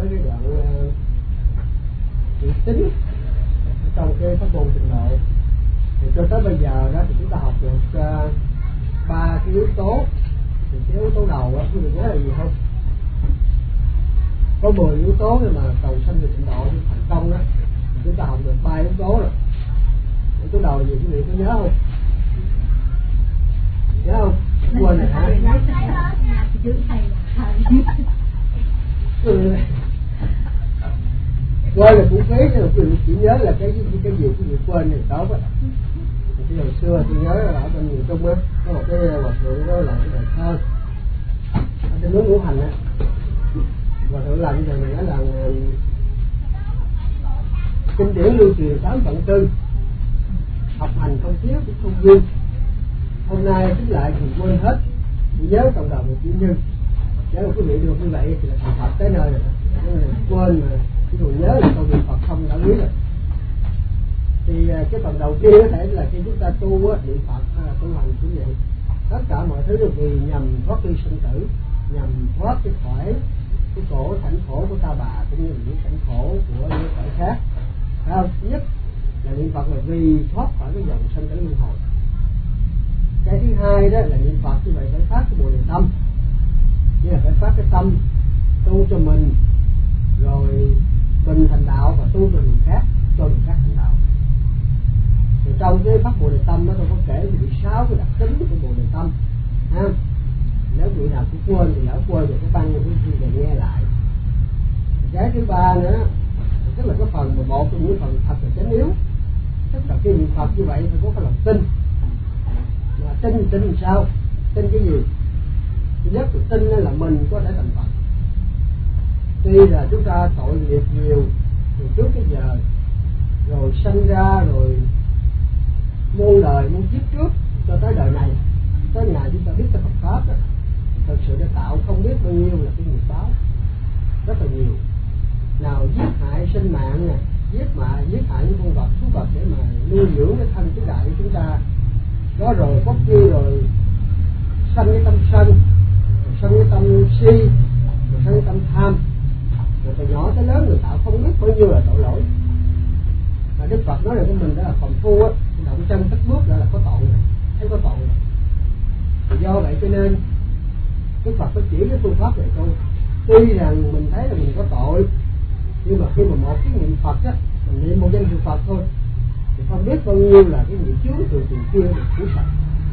tới cái đoạn chữ tính trong cái pháp môn Tịnh độ. Thì cho tới bây giờ đó thì chúng ta học được 3 cái yếu tố. Thì cái yếu tố đầu đó quý vị nhớ là gì không? Có 10 yếu tố để mà cầu sanh về Tịnh độ thành công đó, thì chúng ta học được 3 yếu tố rồi. Yếu tố đầu gì quý vị có nhớ không? Nhớ không? Quên rồi hả? Quên là cũng phí, nhưng mà quý vị chỉ nhớ là cái gì quý vị quên thì tốt á. Thì hồi xưa tôi nhớ là ở bên miền Trung á, có một cái hòa thượng đó là cái bài thơ ở trên núi Ngũ Hành á. Hòa thượng làm như này là kinh điển lưu truyền 8 phần tư, học hành không thiếu cũng không dư. Hôm nay chính lại thì quên hết, chỉ nhớ cộng đồng một chữ như. Nếu mà quý vị được như vậy thì là thành Phật tới nơi rồi. Nếu mà quên mà chỉ còn nhớ là câu niệm Phật không đã lý rồi. Thì cái phần đầu tiên có thể là khi chúng ta tu á, niệm Phật hay là tu hành cũng vậy. Tất cả mọi thứ đều vì nhằm thoát ly sinh tử, nhằm thoát cái khỏi cái khổ cảnh khổ của ta bà cũng như những cảnh khổ của những cõi khác. Phải không? Thứ nhất là niệm Phật là vì thoát khỏi cái dòng sanh tử luân hồi. Cái thứ hai đó là niệm Phật như vậy phải phát cái bồ đề tâm, như là phải phát cái tâm tu cho mình, rồi mình thành đạo và tu cho người khác, cho người khác thành đạo. Thì trong cái pháp bồ đề tâm đó tôi có kể về 6 cái đặc tính của bồ đề tâm ha. Nếu vị nào cũng quên thì lỡ quên rồi cái băng quý vị nghe lại. Cái thứ ba nữa tức là cái phần 11 trong những phần thật là chánh yếu. Tức là khi niệm Phật như vậy phải có cái lòng tin. Mà tin làm sao? Tin cái gì? Thứ nhất là tin là mình có thể thành Phật. Tuy là chúng ta tội nghiệp nhiều từ trước cái giờ, rồi sanh ra rồi muôn đời muôn kiếp trước cho tới đời này, tới ngày chúng ta biết cái Phật pháp đó, thật sự đã tạo không biết bao nhiêu là cái nghiệp báo rất là nhiều. Nào giết hại sinh mạng nè, giết hại những con vật thú vật để mà nuôi dưỡng cái thân cái đại của chúng ta đó, rồi có khi rồi sanh cái tâm sân, rồi sanh cái tâm si, rồi sanh cái tâm tham, rồi từ nhỏ tới lớn người tạo không biết bao nhiêu là tội lỗi. Và Đức Phật nói là của mình đó là phàm phu á, động chân tất bước là có tội rồi, thấy có tội rồi. Thì do vậy cho nên Đức Phật có chỉ cái phương pháp này thôi. Tuy rằng mình thấy là mình có tội, nhưng mà khi mà một cái niệm Phật á, mình niệm một danh hiệu Phật thôi, thì không biết bao nhiêu là cái nghiệp chướng từ tiền kia được cứu sạch.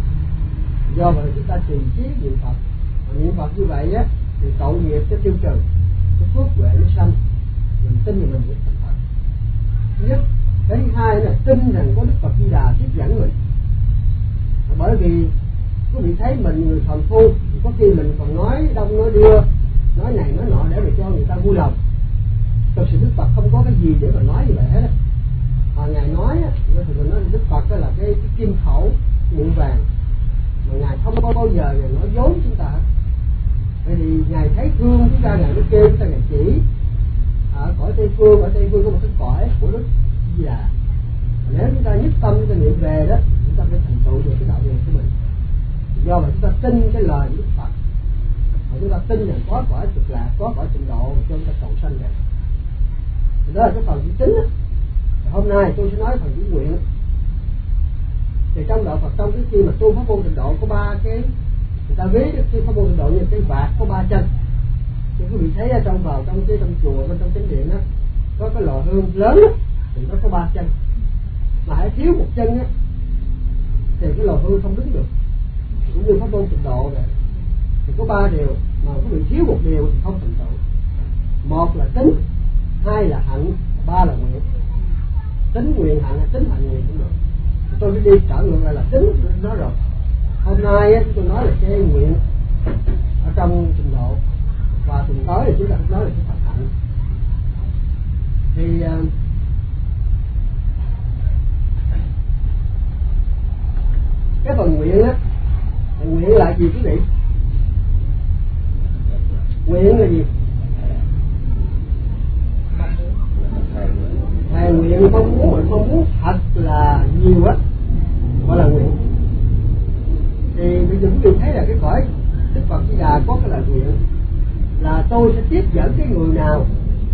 Do vậy chúng ta trì trí niệm Phật, và niệm Phật như vậy á thì tội nghiệp sẽ tiêu trừ, cái phước huệ nó sanh, mình tin là mình được thành Phật. Thứ nhất. Cái thứ hai là tin rằng có Đức Phật Di Đà tiếp dẫn mình. Bởi vì quý vị thấy mình người phàm phu thì có khi mình còn nói đông nói đưa, nói này nói nọ để cho người ta vui lòng. Thực sự Đức Phật không có cái gì để mà nói như vậy hết á. Mà Ngài nói á, thì mình nói Đức Phật đó là cái kim khẩu muộn vàng, mà Ngài không có bao giờ Ngài nói dối chúng ta. Bởi vì Ngài thấy thương chúng ta, Ngài mới kêu chúng ta, Ngài chỉ. Ở cõi Tây Phương có một cái cõi của Đức Di Đà. Nếu chúng ta nhất tâm chúng ta niệm về đó, chúng ta phải thành tựu được cái đạo nghiệp của mình. Do vậy chúng ta tin cái lời của Đức Phật, và chúng ta tin rằng có cõi cực lạc, có cõi Tịnh độ cho chúng ta cầu sanh vậy. Thì đó là cái phần chữ tính đó. Hôm nay tôi sẽ nói phần chữ nguyện. Thì trong đạo Phật trong cái khi mà tu pháp môn Tịnh độ có 3 cái, người ta ví cái pháp môn Tịnh độ như cái vạt có 3 chân. Thì quý vị thấy ở trong trong chùa bên trong chánh điện đó có cái lò hương lớn đó, thì nó có 3 chân. Mà hãy thiếu một chân á thì cái lò hương không đứng được. Cũng như pháp môn Tịnh độ vậy, thì có 3 điều, mà quý vị thiếu một điều thì không thành tựu. Một là tính, hai là hạnh, ba là nguyện. Tính nguyện hạnh, tính hạnh nguyện cũng được. Tôi sẽ đi trở ngược lại là tính nó rồi. Hôm nay á, tôi nói là cái nguyện ở trong Tịnh độ, và tuần tới thì chúng ta nói là cái Phật hạnh. Thì cái phần nguyện á, nguyện là gì quý vị? Nguyện là gì? Thầy nguyện mong muốn thật là nhiều á, gọi là nguyện. Thì bây giờ quý vị thấy là cái cõi Đức Phật Di Đà có cái lời nguyện là tôi sẽ tiếp dẫn cái người nào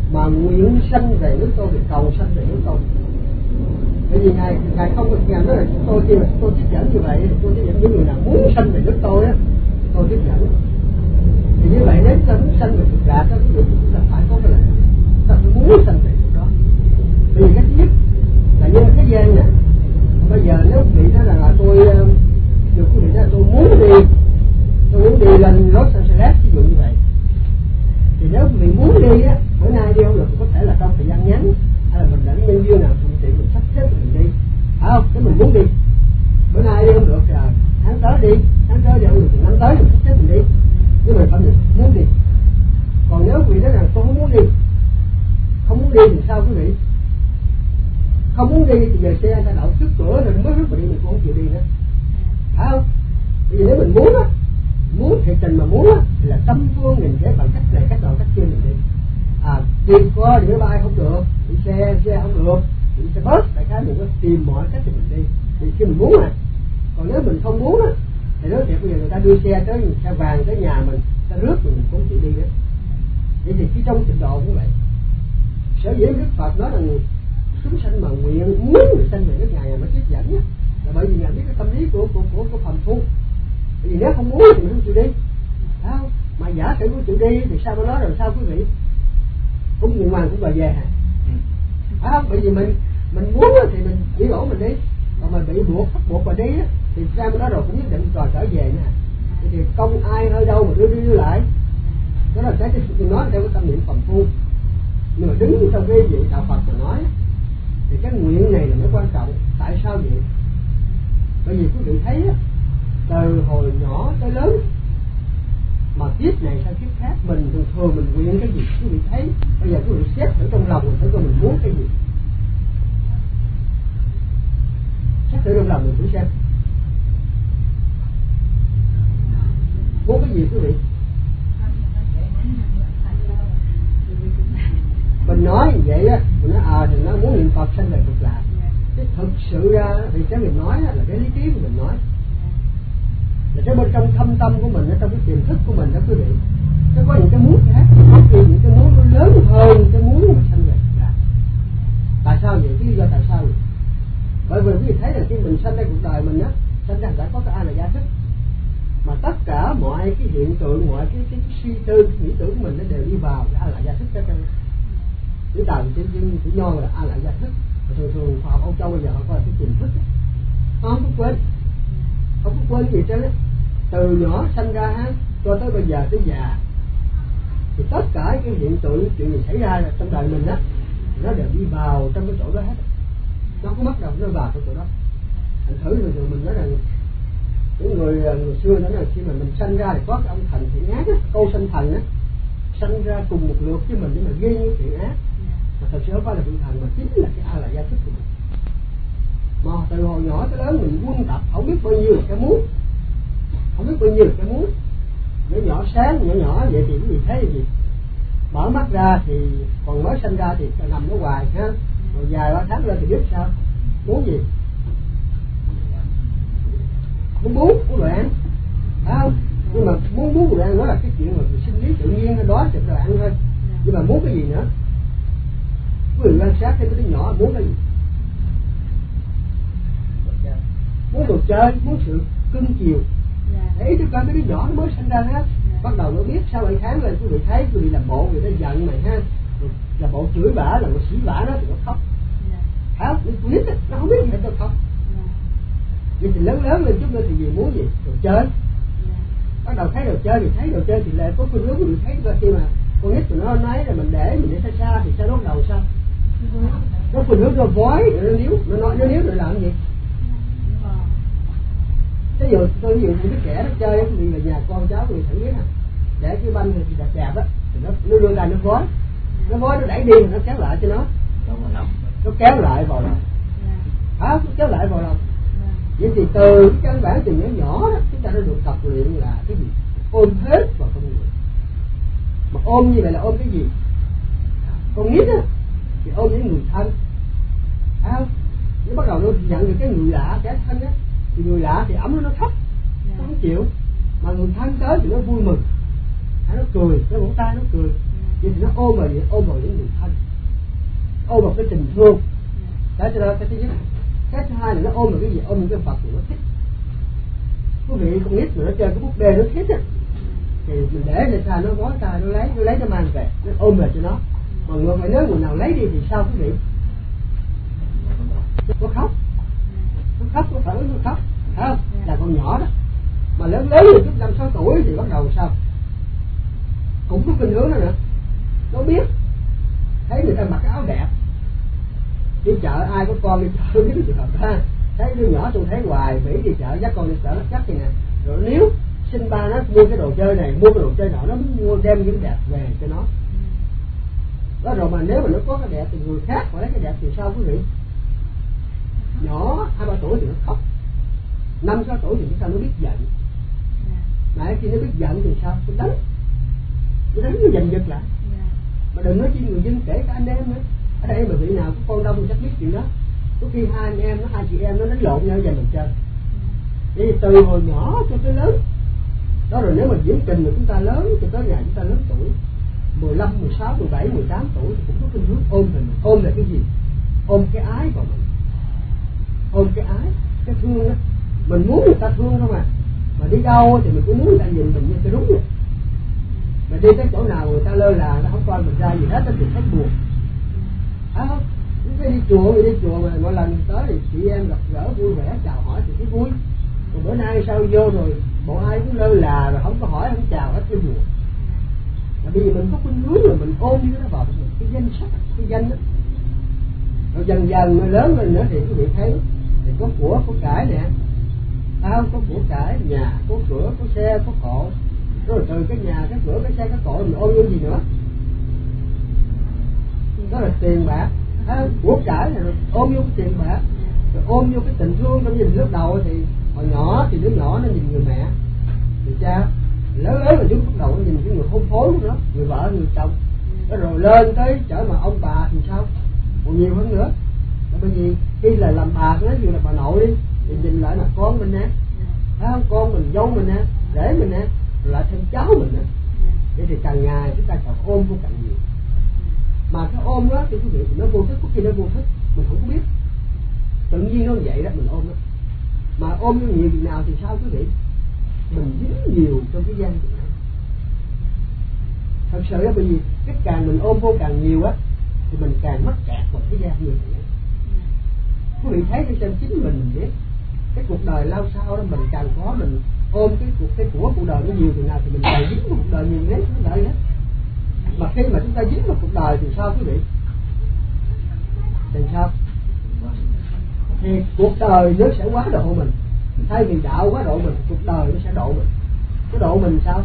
mà nguyện sanh về nước tôi thì cầu sanh về nước tôi. Bởi vì ngài không được ngài nói là tôi khi mà tôi tiếp dẫn như vậy thì tôi tiếp dẫn những người nào muốn sanh về nước tôi á, tôi tiếp dẫn. Thì như vậy nếu chúng ta muốn sanh về cực lạc đó, ví dụ chúng ta phải có cái là ta phải muốn sanh về nước đó. Bởi vì cái thứ nhất là nhân thế gian nè. Bây giờ nếu quý vị nói rằng là tôi dù quý vị nói là tôi muốn đi lên Los Angeles ví dụ như vậy, thì nếu quý vị muốn đi á, bữa nay đi không được thì có thể là trong thời gian ngắn, hay là mình đã nhân duyên nào thuận tiện mình sắp xếp mình đi, phải không? Nếu mình muốn đi bữa nay đi không được thì tháng tới đi, tháng tới đi không được thì năm tới mình sắp xếp mình đi, nhưng mình phải muốn đi. Còn nếu quý vị nói rằng tôi không muốn đi thì sao quý vị? Không muốn đi thì giờ xe ta đậu trước cửa rồi mới rước mình đi, mình cũng không chịu đi nữa, phải không? Bởi vì nếu mình muốn thiệt tình mà muốn á, thì là trăm phương nghìn kế bằng cách này cách nọ cách kia mình đi. Đi qua đi máy bay không được, đi xe không được, đi xe bus, đại khái mình có tìm mọi cách để mình đi. Thì khi mình muốn còn nếu mình không muốn á, thì nói thiệt bây giờ người ta đưa xe tới xe vàng tới nhà mình, ta rước mình cũng chịu đi nữa. Vậy thì khi trong trình độ cũng vậy. Sở dĩ Đức Phật nói rằng chúng sanh mà nguyện muốn người sanh về nước Ngài mới tiếp dẫn á, là bởi vì Ngài biết cái tâm lý của phàm phu. Bởi vì nếu không muốn thì mình không chịu đi, phải không? Mà giả sử không chịu đi thì sao mới nói rồi sao quý vị? Cũng nguyện hoàng cũng đòi về hả? Phải không? Bởi vì mình muốn thì mình chỉ đổ mình đi, còn mình bị bắt buộc mà đi thì sao mới nói rồi cũng nhất định đòi trở về nữa. Thì công ai hơi đâu mà đưa lại, đó là cái tôi nói theo cái tâm niệm phàm phu. Nhưng mà đứng trong cái vị đạo Phật mà nói thì cái nguyện này là nó quan trọng. Tại sao vậy? Bởi vì quý vị thấy từ hồi nhỏ tới lớn mà kiếp này sang kiếp khác mình thường mình nguyện cái gì quý vị thấy. Bây giờ quý vị xét ở trong lòng mình thấy coi mình muốn cái gì, xét thử trong lòng mình thử xem muốn cái gì quý vị. Mình nói như vậy á, mình nói thì nó muốn niệm Phật sanh về cực lạc. Chứ thực sự ra thì cái mình nói là cái lý trí của mình nói, là cái bên trong thâm tâm của mình, trong cái tiềm thức của mình đó quý vị. Nó có những cái muốn khác, có những cái muốn nó lớn hơn cái muốn mà sanh về cực lạc. Tại sao vậy? Cái lý do tại sao vậy? Bởi vì quý vị thấy là khi mình sanh ra cuộc đời mình á, sanh ra đã có cái A là gia thức, mà tất cả mọi cái hiện tượng, mọi cái suy tư, cái nghĩ tưởng của mình nó đều đi vào cái A là gia thức hết trơn. Cái tàu chữ nho là A lại gia thức. Thường khoa học Âu Châu bây giờ họ coi là cái tiềm thức. Họ không có quên gì trơn á. Từ nhỏ sanh ra cho tới bây giờ tới già thì tất cả cái hiện tượng chuyện gì xảy ra trong đời mình á, nó đều đi vào trong cái chỗ đó hết. Nó có bắt đầu nó vào trong chỗ đó. Thành thử rồi mình nói rằng những người xưa nói là khi mà mình sanh ra thì có cái ông thần thiện ác á, câu sanh thần á, sanh ra cùng một lượt với mình để mà gây những chuyện ác. Mà thật sự không phải là vị thần mà chính là cái A là gia thức của mình. Mà từ hồi nhỏ tới lớn mình quân tập không biết bao nhiêu là cái muốn, nhỏ sáng nhỏ vậy thì cái gì thấy gì, mở mắt ra thì còn mới sinh ra thì nằm nó hoài ha, rồi vài ba tháng lên thì biết sao muốn gì, muốn đoạn, phải không? Nhưng mà muốn đoạn nó là cái chuyện mà sinh lý tự nhiên đó thì đoạn thôi, nhưng mà muốn cái gì nữa? Người quan sát thấy cái đứa nhỏ muốn cái gì? Muốn đồ chơi, muốn sự cưng chiều. Để cho con cái đứa nhỏ nó mới sinh ra ha, bắt đầu nó biết sau 7 tháng lên quý vị thấy quý vị làm bộ người ta giận mày ha, làm bộ chửi bả, làm bộ xỉ bả nó thì nó khóc. Phải không? Nó biết nó không biết gì hết nó khóc. Vậy thì lớn lên chút nữa thì gì muốn gì? Đồ chơi. Bắt đầu thấy đồ chơi thì lại có khuynh hướng mình thấy coi khi mà con nít của nó nói là mình để xa thì sao nó đầu sao? Nó khuynh hướng nó vói, nó níu, nó nói nó níu rồi làm gì? Ví dụ tôi những đứa trẻ nó chơi thì là nhà con cháu người thử biết nè, để cái banh thì đẹp á, thì nó đưa ra nó vói nó đẩy đi nó kéo lại cho nó kéo lại vào lòng, nó kéo lại vào lòng. Vậy thì từ cái căn bản từ nhỏ đó chúng ta đã được tập luyện là cái gì? Ôm hết vào con người. Mà ôm như vậy là ôm cái gì? Con nít á thì ôm những người thân, phải không? Nó bắt đầu nó nhận được cái người lạ, cái thân á, thì người lạ thì ấm nó thấp, nó không chịu, mà người thân tới thì nó vui mừng, nó cười, nó vỗ tay nó cười. Vậy thì nó ôm vào gì? Ôm vào những người thân, ôm vào cái tình thương. Cái thứ nhất. Cái thứ hai là nó ôm vào cái gì? Ôm những cái vật mà nó thích. Quý vị con nít mà nó chơi cái búp bê nó thích á, thì mình để lên xa nó gói tay nó lấy nó mang về, nó ôm về cho nó. Mà ngược lại nếu người nào lấy đi thì sao quý vị? Nó khóc, nó phản ứng, nó khóc, phải không? Là con nhỏ đó. Mà lớn rồi chút 5-6 tuổi thì bắt đầu sao? Cũng có khuynh hướng đó nữa. Nó biết thấy người ta mặc cái áo đẹp, đi chợ ai có con đi chợ biết trường hợp ha, thấy đứa nhỏ tôi thấy hoài Mỹ đi chợ dắt con đi chợ nó chắc thì nè, rồi nếu xin ba nó mua cái đồ chơi này, mua cái đồ chơi nọ, nó muốn mua đem những đẹp về cho nó. Đó rồi mà nếu mà nó có cái đẹp thì người khác mà lấy cái đẹp thì sao quý vị? Nhỏ 2-3 tuổi thì nó khóc, 5-6 tuổi thì sao nó biết giận. Mà khi nó biết giận thì sao? Nó đánh nó giành giật lại. Mà đừng nói chi người dân, kể cả anh em nữa. Ở đây mà vị nào có con đông thì chắc biết chuyện đó. Có khi hai chị em nó đánh lộn nhau giành mình chơi. Vậy thì từ hồi nhỏ cho tới lớn. Đó rồi nếu mà diễn trình mà chúng ta lớn cho tới ngày chúng ta lớn tuổi 15, 16, 17, 18 tuổi thì cũng có khuynh hướng ôm mình. Ôm là cái gì? Ôm cái ái vào mình. Ôm cái ái, cái thương đó. Mình muốn người ta thương không à. Mà đi đâu thì mình cũng muốn người ta nhìn mình như cái đúng rồi. Mà đi tới chỗ nào người ta lơ là, nó không coi mình ra gì hết, nó thì thấy buồn. Phải không? Cái đi chùa mà mỗi lần tới thì chị em gặp gỡ vui vẻ chào hỏi thì thấy vui. Còn bữa nay sao vô rồi bộ ai cũng lơ là rồi không có hỏi không chào hết, cái buồn. Mà bây giờ mình có khuynh hướng rồi mình ôm như nó vào mình cái danh sắc, cái danh đó. Rồi dần dần nó lớn lên nữa thì quý vị thấy thì có của có cải nè, có của cải, nhà, có cửa, có xe, có cộ. Rồi từ cái nhà, cái cửa, cái xe, cái cộ mình ôm vô gì nữa? Đó là tiền bạc, của cải này, rồi ôm vô cái tiền bạc, rồi ôm vô cái tình thương. Trong nhìn lúc đầu thì hồi nhỏ thì đứa nhỏ nó nhìn người mẹ, người cha, lớn rồi chúng bắt đầu nó nhìn cái người hôn phối của nó, người vợ, người chồng. Đó rồi lên tới chở mà ông bà thì sao? Còn nhiều hơn nữa. Bởi vì khi là làm bà nó như là bà nội đi thì nhìn lại là con mình nè, phải không? Con mình, dâu mình nè, rể mình nè, rồi lại thêm cháu mình nữa. Vậy thì càng ngày chúng ta càng ôm vô càng nhiều. Mà cái ôm đó thì quý vị nó vô thức, có khi nó vô thức mình không có biết, tự nhiên nó vậy đó mình ôm đó. Mà ôm vô nhiều việc nào thì sao quý vị? Mình dính nhiều trong cái gian này. Thật sự đó, bởi vì cái càng mình ôm vô càng nhiều á thì mình càng mắc kẹt vào cái gian nhiều này. Quý vị thấy đi xem chính mình biết cái cuộc đời lao sao đó, mình càng có mình ôm cái của cuộc đời nó nhiều thì nào thì mình càng dính vào cuộc đời nhiều nhất cuộc đời hết. Mà khi mà chúng ta dính vào cuộc đời thì sao quý vị? Thì sao? Thì cuộc đời nó sẽ quá độ mình. Thay vì đạo quá độ mình, cuộc đời nó sẽ độ mình. Cái độ mình sao?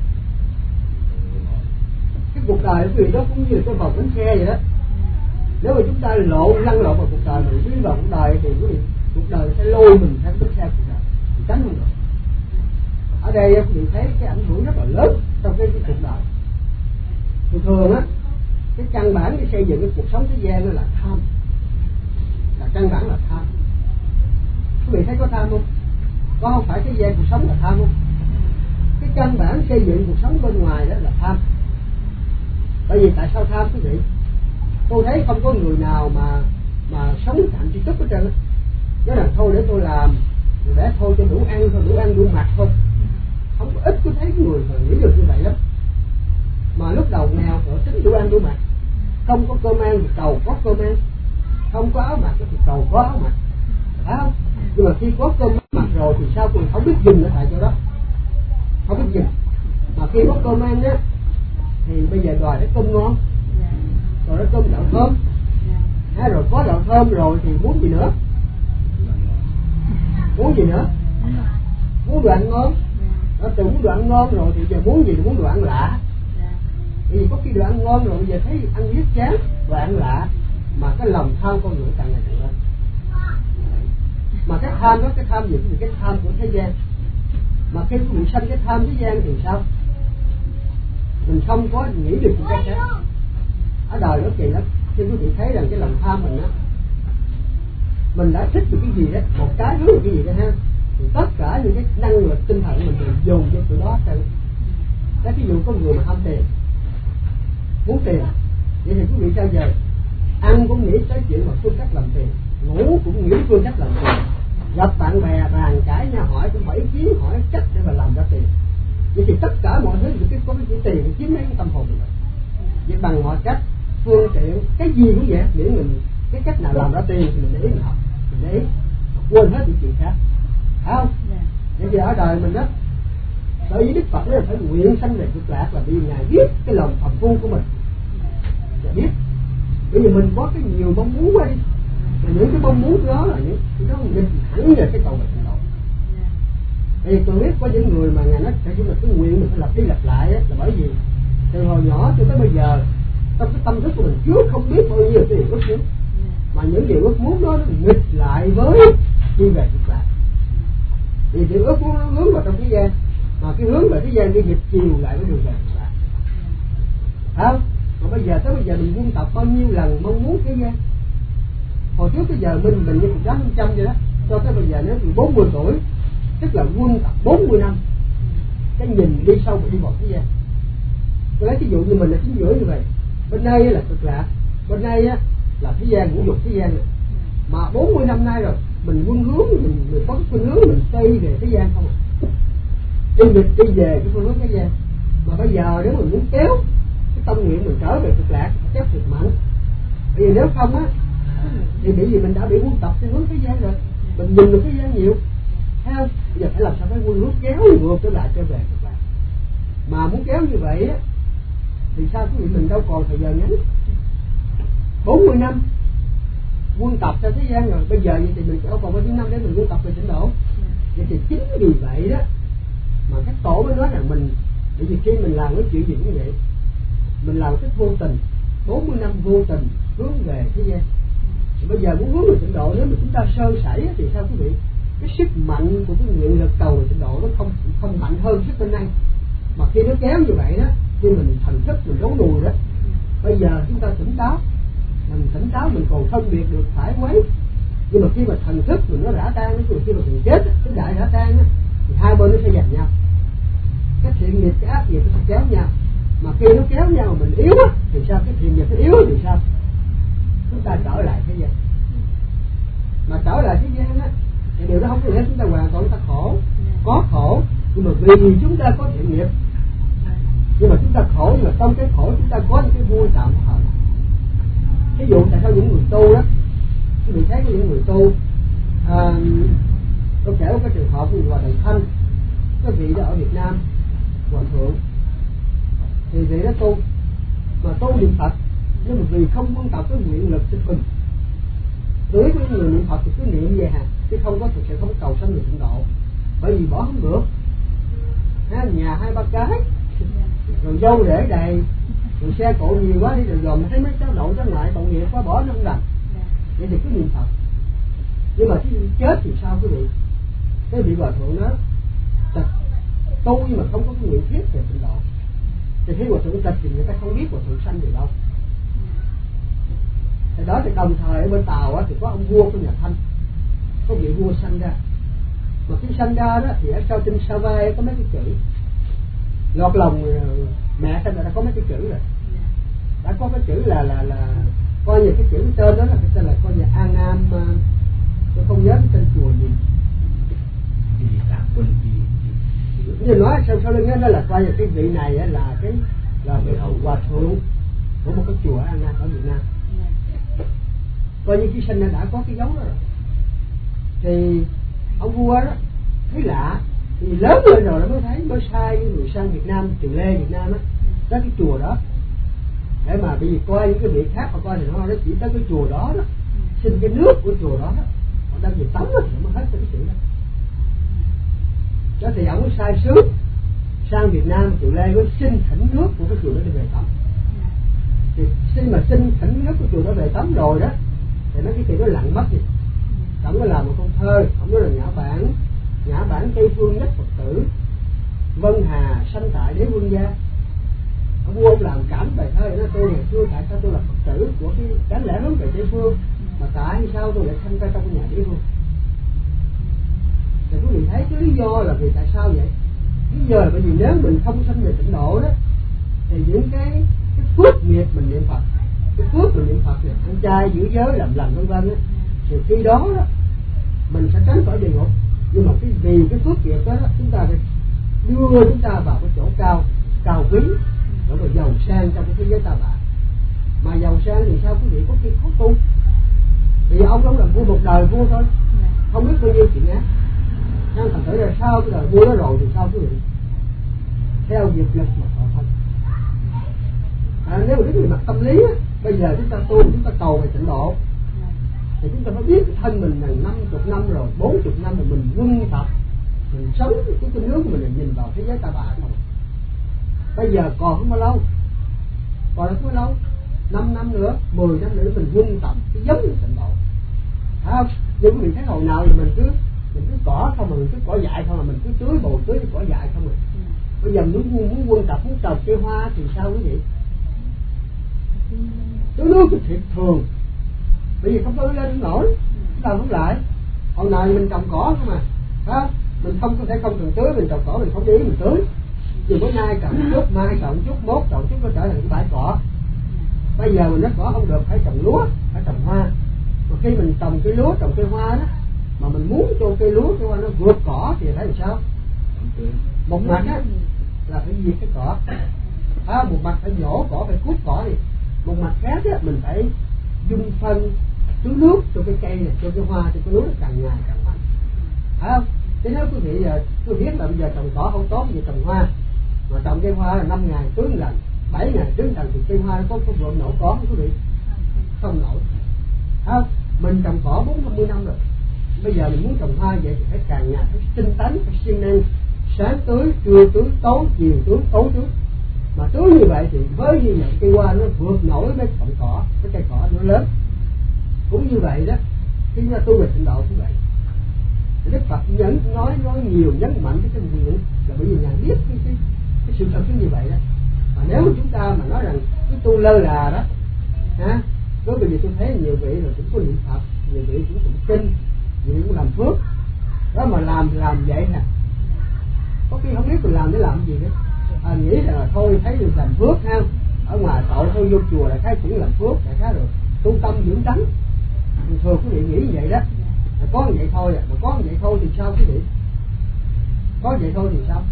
Cái cuộc đời quý vị đó cũng như cái vòng bánh xe vậy đó. Nếu mà chúng ta lăn lộn vào cuộc đời mình, đi vào cuộc đời thì quý vị, cuộc đời sẽ lôi mình theo bánh xe cuộc đời, mình tránh không được. Ở đây quý vị thấy cái ảnh hưởng rất là lớn trong cái cuộc đời. Thường á, cái căn bản để xây dựng cái cuộc sống thế gian đó là tham, là căn bản là tham. Quý vị thấy có tham không? Có không phải thế gian cuộc sống là tham không? Cái căn bản xây dựng cuộc sống bên ngoài đó là tham. Bởi vì tại sao tham quý vị? Tôi thấy không có người nào mà sống hạnh tri túc hết trơn á. Nói là thôi để tôi làm, để thôi cho đủ ăn thôi, đủ ăn đủ mặc thôi. Không có ít có thấy người mà nghĩ được như vậy lắm. Mà lúc đầu nghèo họ tính đủ ăn đủ mặc, không có cơm ăn thì cầu có cơm ăn, không có áo mặc thì cầu có áo mặc, phải không? Nhưng mà khi có cơm mặc rồi thì sao cũng không biết dừng ở tại chỗ đó, không biết dừng. Mà khi có cơm ăn á thì bây giờ đòi cái cơm ngon, rồi cái cơm đậu thơm, rồi có đậu thơm rồi thì muốn gì nữa? Muốn gì nữa? Muốn đồ ăn ngon. Từ muốn đồ ăn ngon rồi thì giờ muốn gì? Muốn đồ ăn lạ. Bởi vì có khi đồ ăn ngon rồi bây giờ thấy ăn biết chán, đồ ăn lạ, mà cái lòng tham con người càng ngày càng lên. Mà cái tham đó, cái tham gì? Cái tham của thế gian. Mà khi mình sanh cái tham thế gian thì sao? Mình không có nghĩ được những cái khác. Ở đời nó kỳ lắm. Khi quý vị thấy rằng cái lòng tham mình á, mình đã thích được cái gì đó, một cái hướng được cái gì đó ha, thì tất cả những cái năng lực tinh thần mình đều dồn cho tụi đó. Ví dụ có người mà ham tiền, muốn tiền. Vậy thì quý vị sao giờ? Ăn cũng nghĩ tới chuyện mà phương cách làm tiền, ngủ cũng nghĩ phương cách làm tiền, gặp bạn bè bàn cãi nhau hỏi cũng hỏi ý kiến, hỏi cách để mà làm ra tiền. Vậy thì tất cả mọi thứ những có cái chữ tiền chiếm lấy cái tâm hồn mình. Vậy bằng mọi cách, phương tiện, cái gì cũng vậy, miễn mình cái cách nào làm ra tiền thì mình để ý mình học, mình để ý, quên hết những chuyện khác, phải không? Vậy thì ở đời mình đó, sở dĩ Đức Phật nói là phải nguyện sanh về cực lạc là vì Ngài biết cái lòng phàm phu của mình, Ngài biết. Bởi vì mình có cái nhiều mong muốn quá đi, mà những cái mong muốn đó là những cái đó nghịch hẳn về cái cầu về tịnh độ. Thì tôi biết có những người mà Ngài nói tại vì mình cái nguyện mình phải lặp đi lặp lại á, là bởi vì từ hồi nhỏ cho tới bây giờ trong cái tâm thức của mình trước không biết bao nhiêu cái điều ước muốn, mà những điều ước muốn đó nó nghịch lại với đi về cực lạc. Vì điều ước muốn nó hướng vào trong thế gian, mà cái hướng về thế gian đi nghịch chiều lại với đường về cực lạc, phải không? Mà bây giờ tới bây giờ mình quân tập bao nhiêu lần mong muốn thế gian. Hồi trước tới giờ mình như 100% vậy đó, cho tới bây giờ nếu từ 40 tuổi tức là quân tập 40 năm, cái nhìn đi sâu và đi vào thế gian. Tôi lấy ví dụ như mình là chính giữa như vậy, bên đây là cực lạc, bên đây á là thế gian, ngũ dục thế gian này. Mà 40 năm nay rồi mình quân hướng, mình có cái phương hướng mình xây về thế gian không à, đi về cái phương hướng thế gian. Mà bây giờ nếu mình muốn kéo cái tâm nguyện mình trở về cực lạc kéo thiệt mạnh, bởi vì nếu không á thì bởi vì mình đã bị quân tập theo hướng thế gian rồi, mình nhìn được thế gian nhiều, thấy không? Bây giờ phải làm sao phải quân hướng kéo ngược trở lại trở về cực lạc. Mà muốn kéo như vậy á thì sao quý vị, mình đâu còn thời giờ ngắn, 40 năm quân tập cho thế gian rồi, bây giờ vậy thì mình đâu còn bao nhiêu năm để mình quân tập về tịnh độ. Vậy thì chính vì vậy đó mà các tổ mới nói rằng mình, bởi vì khi mình làm cái chuyện gì cũng vậy, mình làm cái vô tình, 40 năm vô tình hướng về thế gian. Thì bây giờ muốn hướng về tịnh độ, nếu mà chúng ta sơ sẩy thì sao quý vị? Cái sức mạnh của cái nguyện lực cầu về tịnh độ nó không mạnh hơn sức bên này. Mà khi nó kéo như vậy đó, khi mình thần thức mình đấu đùi đó, bây giờ chúng ta tỉnh táo, mình còn phân biệt được phải quấy. Nhưng mà khi mà thần thức mình nó rã tan, khi mà mình chết, cái đại rã tan đó, thì hai bên nó sẽ giành nhau, cái thiện nghiệp cái ác nghiệp nó sẽ kéo nhau. Mà khi nó kéo nhau mà mình yếu á, thì sao? Cái thiện nghiệp nó yếu thì sao? Chúng ta trở lại thế gian. Mà trở lại thế gian á thì điều đó không có nghĩa chúng ta hoàn toàn ta khổ, có khổ, nhưng mà vì chúng ta có thiện nghiệp. Nhưng mà chúng ta khổ, nhưng mà trong cái khổ chúng ta có những cái vui tạm thời. Ví dụ tại sao những người tu đó, quý vị thấy có những người tu, tôi kể một cái trường hợp của Hòa Thượng Thanh, cái vị đó ở Việt Nam, Hòa Thượng, thì vị đó tu, mà tu niệm Phật, nhưng mà vì không quân tập cái nguyện lực của mình, đối với người niệm Phật thì cứ niệm về hả, chứ không có thực sự không có cầu sanh về tịnh độ, bởi vì bỏ không được, nhà 2-3 cái, rồi dâu để đầy, rồi xe cộ nhiều quá đi, rồi dòm thấy mấy cháu đậu cháu lại tội nghiệp quá bỏ nó không đành. Vậy thì cứ niệm Phật. Nhưng mà khi chết thì sao quý vị? Cái vị Hòa Thượng đó tu nhưng mà không có cái nguyện thiết về tịnh độ, thì khi Hòa Thượng tịch thì người ta không biết Hòa Thượng sanh gì đâu. Thì đó thì đồng thời ở bên Tàu á, thì có ông vua của nhà Thanh, có vị vua sanh ra. Mà khi sanh ra đó thì ở sau trên sau vai có mấy cái chữ, lọt lòng mẹ sanh ra đã có mấy cái chữ rồi, đã có cái chữ là coi như cái chữ tên đó là cái tên là coi như An Nam, tôi không nhớ cái tên chùa gì. Nhưng nói sau lưng đó là coi như cái vị này là cái là vị Hòa Thượng của một cái chùa An Nam ở Việt Nam. Coi như khi sinh ra đã có cái dấu đó rồi. Thì ông vua đó thấy lạ, thì lớn lên rồi nó mới thấy, mới sai cái người sang Việt Nam, Triều Lê Việt Nam á, tới cái chùa đó để mà bây giờ coi những cái vị khác mà coi thì nó chỉ tới cái chùa đó đó, xin cái nước của chùa đó đó, họ đem về tắm đó thì mới hết cái chuyện đó. Đó thì ông mới sai sứ sang Việt Nam, Triều Lê mới xin thỉnh nước của cái chùa đó để về tắm. Thì khi mà xin thỉnh nước của chùa đó về tắm rồi đó, thì nó cái chuyện nó lặng mất đi. Ông có làm một câu thơ, ông nói là nhã bản Tây Phương nhất Phật tử, Vân Hà sanh tại đế vương gia. Ông vua ông làm cảm bài thơ nó, tôi ngày xưa tại sao tôi là Phật tử của cái đáng lẽ hướng về Tây Phương, mà tại sao tôi lại sanh ra trong cái nhà đế vương. Thì quý vị thấy cái lý do là vì tại sao vậy? Lý do là bởi vì nếu mình không sanh về tịnh độ đó, thì những cái phước nghiệp mình niệm Phật, cái phước mình niệm Phật này, ăn chay giữ giới làm lành vân vân, thì khi đó mình sẽ tránh khỏi địa ngục. Nhưng mà vì cái phước nghiệp đó chúng ta phải đưa chúng ta vào cái chỗ cao quý, đó là giàu sang trong cái thế giới ta bà. Mà giàu sang thì sao quý vị, có khi khó tu. Vì ông làm vua một đời vua thôi, không biết bao nhiêu chuyện ác. Nhưng thành thử là sau cái đời vua đó rồi thì sao quý vị? Theo nghiệp lực mà họ thôi. Nếu mà đứng về mặt tâm lý á, bây giờ chúng ta tu, chúng ta cầu về tịnh độ, thì chúng ta phải biết cái thân mình là 50 năm rồi, 40 năm rồi mình quân tập, mình sống cái nước mình là nhìn vào thế giới ta bà không. Bây giờ còn không bao lâu, 5 năm nữa, 10 năm nữa mình quân tập cái giống như tịnh độ. Phải không? Nhưng quý vị thấy hồi nào thì mình cứ cỏ không, mà mình cứ cỏ dại không, mà mình cứ tưới cái cỏ dại không rồi. Bây giờ muốn quân tập, muốn trồng cây hoa thì sao quý vị? Tưới nước thì thiệt thường, bởi vì không tưới lên không nổi, làm không lại. Hồi nào mình trồng cỏ không à, mình không có thể không cần tưới, mình trồng cỏ mình không để ý mình tưới. Vì bữa nay trồng chút, mai trồng chút, mốt trồng chút, nó trở thành cái bãi cỏ. Bây giờ mình nói cỏ không được, phải trồng lúa, phải trồng hoa. Mà khi mình trồng cây lúa, trồng cây hoa đó, mà mình muốn cho cây lúa, cây hoa nó vượt cỏ thì phải làm sao? Một mặt á là phải diệt cái cỏ, một mặt phải nhổ cỏ, phải cút cỏ đi. Một mặt khác á mình phải dung phân tưới nước cho cái cây này, cho cái hoa, cho cái lúa nó càng ngày càng mạnh. Phải không? Thế nếu quý vị tôi biết là bây giờ trồng cỏ không tốt, bây giờ trồng hoa, mà trồng cây hoa là 5 ngày tưới lần, 7 ngày tưới lần, thì cây hoa nó có vượt nổi cỏ không quý vị? Không nổi. Phải không? Mình trồng cỏ 40-50 năm rồi, bây giờ mình muốn trồng hoa vậy thì phải càng ngày phải tinh tấn, phải siêng năng, sáng tưới, trưa tưới, tối chiều tưới, tối tưới. Mà tưới như vậy thì với như vậy cây hoa nó vượt nổi mấy cọng cỏ, cái cây cỏ nó lớn. Cũng như vậy đó, khi chúng ta tu về tịnh độ cũng vậy. Đức Phật nói nhiều, nhấn mạnh cái nguyện là bởi vì Ngài biết cái sự thật như vậy đó. Mà nếu mà chúng ta mà nói rằng cái tu lơ là đó, đối với vì tôi thấy nhiều vị rồi cũng có niệm Phật, nhiều vị cũng tụng kinh, nhiều vị cũng làm phước, đó mà làm vậy nè, có khi không biết mình làm để làm cái gì đó, nghĩ rằng là thôi thấy được làm phước ha, ở ngoài tội thôi vô chùa là thấy cũng làm phước, đại khái rồi tu tâm dưỡng tánh. Thường quý vị nghĩ như vậy đó, có như vậy thôi mà có như vậy thôi thì sao quý vị? Có vậy thôi thì sao?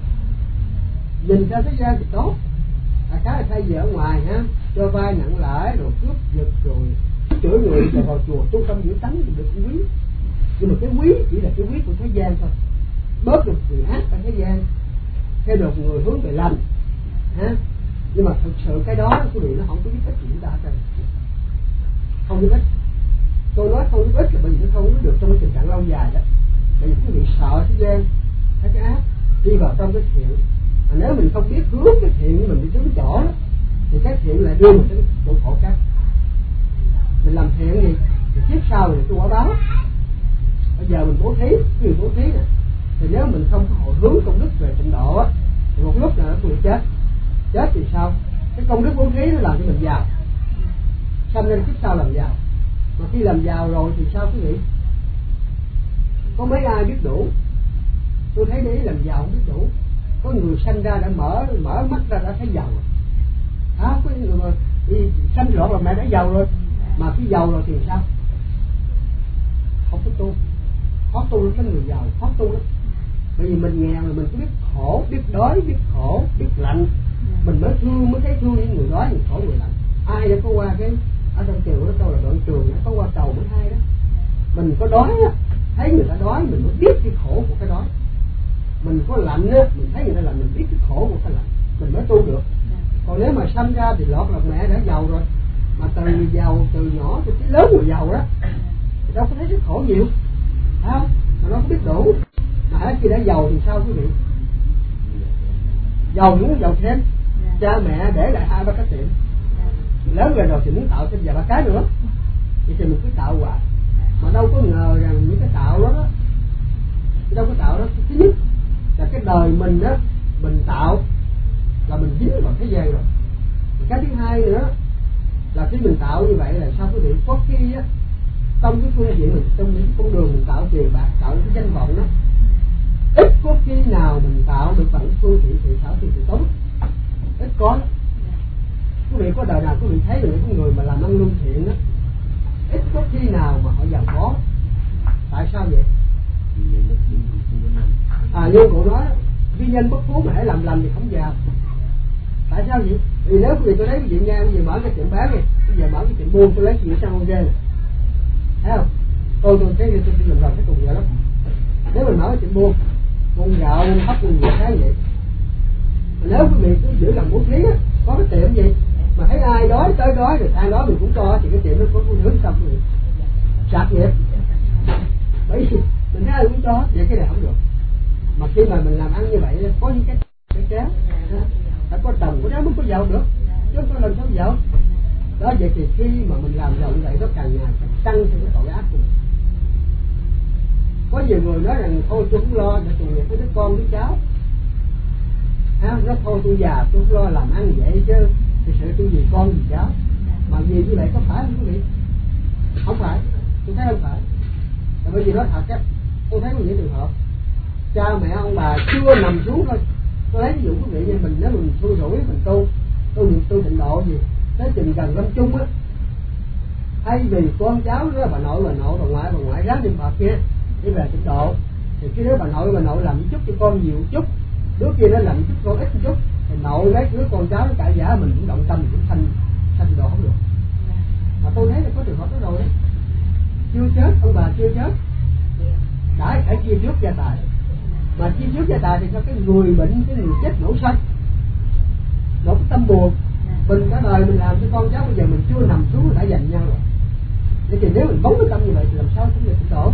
Nhìn ra thế gian thì tốt, cái là thay vì ở ngoài cho vay nặng lãi rồi cướp giật rồi chửi người rồi vào chùa tu tâm dưỡng tánh thì được quý. Nhưng mà cái quý chỉ là cái quý của thế gian thôi, bớt được người ác ở thế gian, theo được người hướng về lành, nhưng mà thực sự cái đó quý vị nó không có giúp ích gì chúng ta hết, không giúp ích. Tôi nói không giúp ích là bởi vì nó không có được trong cái tình trạng lâu dài đó. Bởi vì quý vị sợ thế gian, thấy cái ác, đi vào trong cái thiện. Mà nếu mình không biết hướng cái thiện mình đi đến cái chỗ đó, thì cái thiện lại đưa mình đến chỗ khổ khác. Mình làm thiện gì thì kiếp sau thì cái quả báo. Bây giờ mình bố thí, cái bố thí nè, thì nếu mình không có hồi hướng công đức về tịnh độ á, thì một lúc nào nó cũng chết thì sao? Cái công đức bố thí nó làm cho mình giàu, sanh lên kiếp sau làm giàu. Mà khi làm giàu rồi thì sao quý vị? Có mấy ai biết đủ? Tôi thấy để làm giàu không biết đủ. Có người sanh ra đã mở mắt ra đã thấy giàu rồi. Có người mà đi sanh lộn là mẹ đã giàu rồi. Mà khi giàu rồi thì sao? Không có tu. Khó tu lắm, cái người giàu khó tu lắm. Bởi vì mình nghèo rồi mình có biết khổ, biết đói, biết khổ, biết lạnh, mình mới thấy thương những người đói, người khổ, người lạnh. Ai đã có qua cái ở trong trường nó câu là đoạn trường nó có qua cầu mới hay đó. Mình có đói á, thấy người ta đói mình mới biết cái khổ của cái đói. Mình có lạnh á, mình thấy người ta lạnh mình biết cái khổ của cái lạnh, mình mới tu được. Còn nếu mà sanh ra thì lọt là mẹ đã giàu rồi, mà từ giàu từ nhỏ cho tới lớn rồi giàu đó thì đâu có thấy cái khổ nhiều, phải không? Mà nó không biết đủ. Mà khi đã giàu thì sao quý vị? Giàu muốn giàu thêm, cha mẹ để lại 2-3 cái tiệm, lớn rồi thì muốn tạo thêm vài ba cái nữa, vậy thì mình cứ tạo hoài. Mà đâu có ngờ rằng những cái tạo đó đâu có tạo đó. Thứ nhất là cái đời mình đó, mình tạo là mình dính vào thế gian rồi. Cái thứ hai nữa là khi mình tạo như vậy là sao quý vị? Có khi á, trong cái phương diện mình, trong những con đường mình tạo tiền bạc, tạo cái danh vọng đó, ít có khi nào mình tạo được bằng phương tiện thị xảo thì tốt, ít có. Quý vị có đời nào quý vị thấy được những người mà làm ăn lương thiện đó, ít có khi nào mà họ giàu có. Tại sao vậy? Như cụ nói vi nhân bất phú mà hãy làm lành thì không giàu. Tại sao vậy? Vì nếu quý vị tôi lấy cái chuyện nghe, quý vị mở cái tiệm bán này, bây giờ mở cái tiệm buôn, tôi lấy chuyện sang ông ghê, thấy không? Tôi thấy tôi dùng rồi cái cùng vậy lắm. Nếu mình mở cái tiệm buôn gạo, buôn hấp, buôn nhiều cái vậy, mà nếu quý vị cứ giữ lòng bố trí á, có cái tiệm gì mà thấy ai đói tới đói rồi ai đó mình cũng cho, thì cái tiệm nó có hướng xong rồi sạch vậy. Bởi vì mình thấy ai cũng cho, vậy cái này không được. Mà khi mà mình làm ăn như vậy có những cái kéo, phải có đồng có đó mới có giàu được, chứ không có lần sao giàu. Đó, vậy thì khi mà mình làm giàu như vậy nó càng ngày càng tăng theo cái tội ác của mình. Có nhiều người nói rằng thôi tôi không lo để tội nghiệp với đứa con đứa cháu, nó thôi tôi già tôi không lo làm ăn vậy chứ thì sự tôi vì con vì cháu. Mà vì như vậy có phải không quý vị? Không phải, tôi thấy không phải. Tại bởi vì nói thật á, tôi thấy có những trường hợp cha mẹ ông bà chưa nằm xuống thôi. Tôi lấy ví dụ quý vị như mình, nếu mình xui rủi mình tu tịnh độ gì tới chừng gần lâm chung á, thay vì con cháu đó là bà nội bà ngoại ráng niệm Phật kia đi về tịnh độ, thì cái đứa bà nội làm chút cho con nhiều chút, đứa kia nó làm chút con ít chút, thì nội mấy đứa con cháu nó cãi giả mình cũng động tâm, mình cũng sanh độ không được. Mà tôi thấy là có trường hợp đó rồi đấy, chưa chết, ông bà chưa chết đã phải chia trước gia tài. Mà chia trước gia tài thì sao cái người bệnh, cái người chết nổ sân, nổ cái tâm buồn. Mình cả đời mình làm cho con cháu, bây giờ mình chưa nằm xuống đã giành nhau rồi. Vậy thì nếu mình bóng cái tâm như vậy thì làm sao cũng được tịnh độ?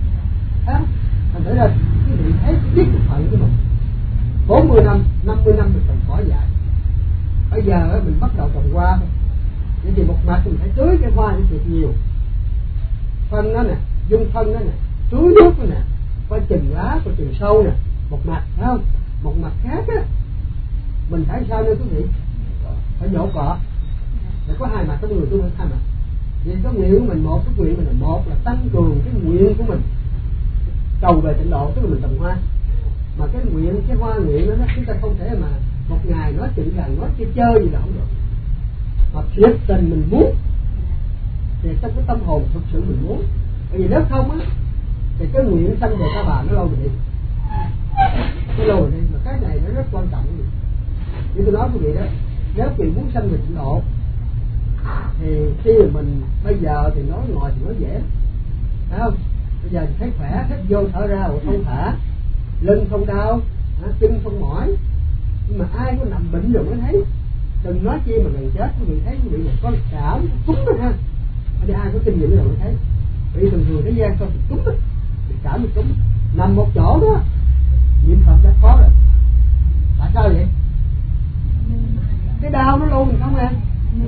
Thành thử ra quý vị thấy biết một phần của mình 40 năm, 50 năm mình trồng cỏ dại. Bây giờ mình bắt đầu trồng hoa thôi. Vậy thì một mặt mình phải tưới cái hoa nó thiệt nhiều, phân nó nè, dung phân nó nè, tưới nước nó nè, coi chừng lá, coi chừng sâu nè. Một mặt phải không? Một mặt khác á, mình phải sao nữa quý vị? Phải nhổ cỏ. Để có hai mặt, có người tôi phải hai mặt. Vì có nguyện của mình một, cái nguyện mình là một là tăng cường cái nguyện của mình cầu về tịnh độ, tức là mình trồng hoa. Mà cái nguyện, cái hoa nguyện đó chúng ta không thể mà một ngày nói chuyện rằng nói chơi gì là không được. Mà thiệt tình mình muốn, thì trong cái tâm hồn thực sự mình muốn. Bởi vì nếu không á, thì cái nguyện sanh về ta bà nó lâu rồi đi, nó lâu rồi đi. Mà cái này nó rất quan trọng. Như tôi nói quý vị đó, nếu quý vị muốn sanh về tịnh độ thì khi mà mình bây giờ thì nói ngồi thì nói dễ, phải không? Bây giờ thấy khỏe, hít vô thở ra rồi thông thả, lưng không đau, chân không mỏi. Nhưng mà ai có nằm bệnh rồi mới thấy. Đừng nói chi mà gần chết, quý vị thấy quý vị là có cảm cúng đó ha. Ở đây ai có kinh nghiệm rồi mới thấy. Vì thường thế gian sao thì cúng đó, thì cảm thì cúng. Nằm một chỗ đó, niệm Phật đã khó rồi. Tại sao vậy? Cái đau nó luôn mình không à?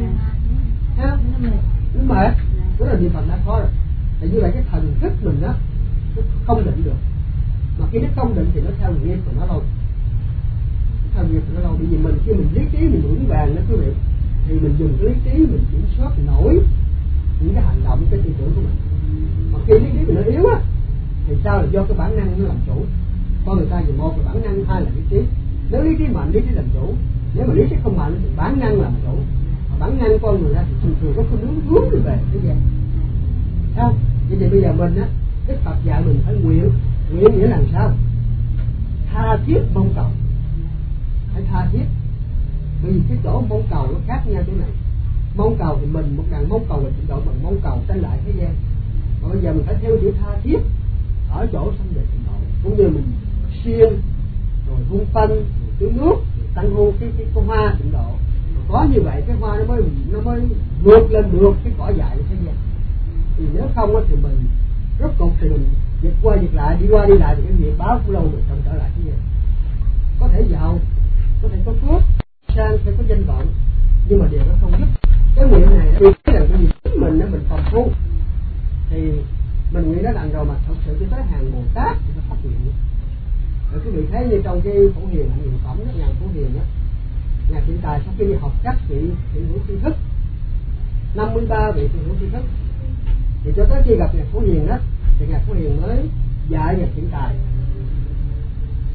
Nó mệt, đó là niệm Phật đã khó rồi. Thì như vậy cái thần thức mình đó nó không định được. Mà khi nó không định thì nó theo nghiệp của nó lâu. Theo nghiệp của nó lâu. Bởi vì mình khi mình lý trí mình vững vàng đó quý vị, thì mình dùng cái lý trí mình kiểm soát nổi những cái hành động, cái tư tưởng của mình. Mà khi lý trí mình nó yếu á, thì sao là do cái bản năng nó làm chủ. Con người ta thì một là bản năng, hai là lý trí. Nếu lý trí mạnh, lý trí làm chủ. Nếu mà lý trí không mạnh thì bản năng làm chủ. Mà bản năng con người ta thì thường có khuynh hướng về thế gian. Thấy không? Vậy thì bây giờ mình á, Đức Phật dạy mình phải nguyện. Nguyện nghĩa là sao? Tha thiết mong cầu. Phải tha thiết. Bởi vì cái chỗ mong cầu nó khác nhau chỗ này. Mong cầu thì mình một đằng mong cầu là trình độ bằng mong cầu sanh lại thế gian. Mà bây giờ mình phải theo chữ tha thiết ở chỗ sanh về trình độ. Cũng như mình siêng rồi vun phân, rồi tưới nước, rồi tăng hô cái hoa trình độ. Mà có như vậy cái hoa nó mới vượt lên được cái cỏ dại thế gian. Thì nếu không thì mình rốt cuộc thì mình dịch qua dịch lại, đi qua đi lại thì cái nghiệp báo cũng lâu rồi không trở lại thế gian. Có thể giàu, có thể có phước, sang, phải có danh vọng, nhưng mà điều nó không giúp. Cái nguyện này thì cái là cái gì mình mình phòng thu thì mình nghĩ nó làm rồi mà thật sự cho tới hàng Bồ Tát thì nó phát nguyện. Rồi quý vị thấy như trong cái Phổ Hiền hạnh niệm phẩm đó, nhà Phổ Hiền đó, nhà Thiện Tài sau khi đi học các vị thiện hữu tri thức 53 vị thiện hữu tri thức, thì cho tới khi gặp nhà Phổ Hiền đó, thì nhà Phổ Hiền mới dạy nhà Thiện Tài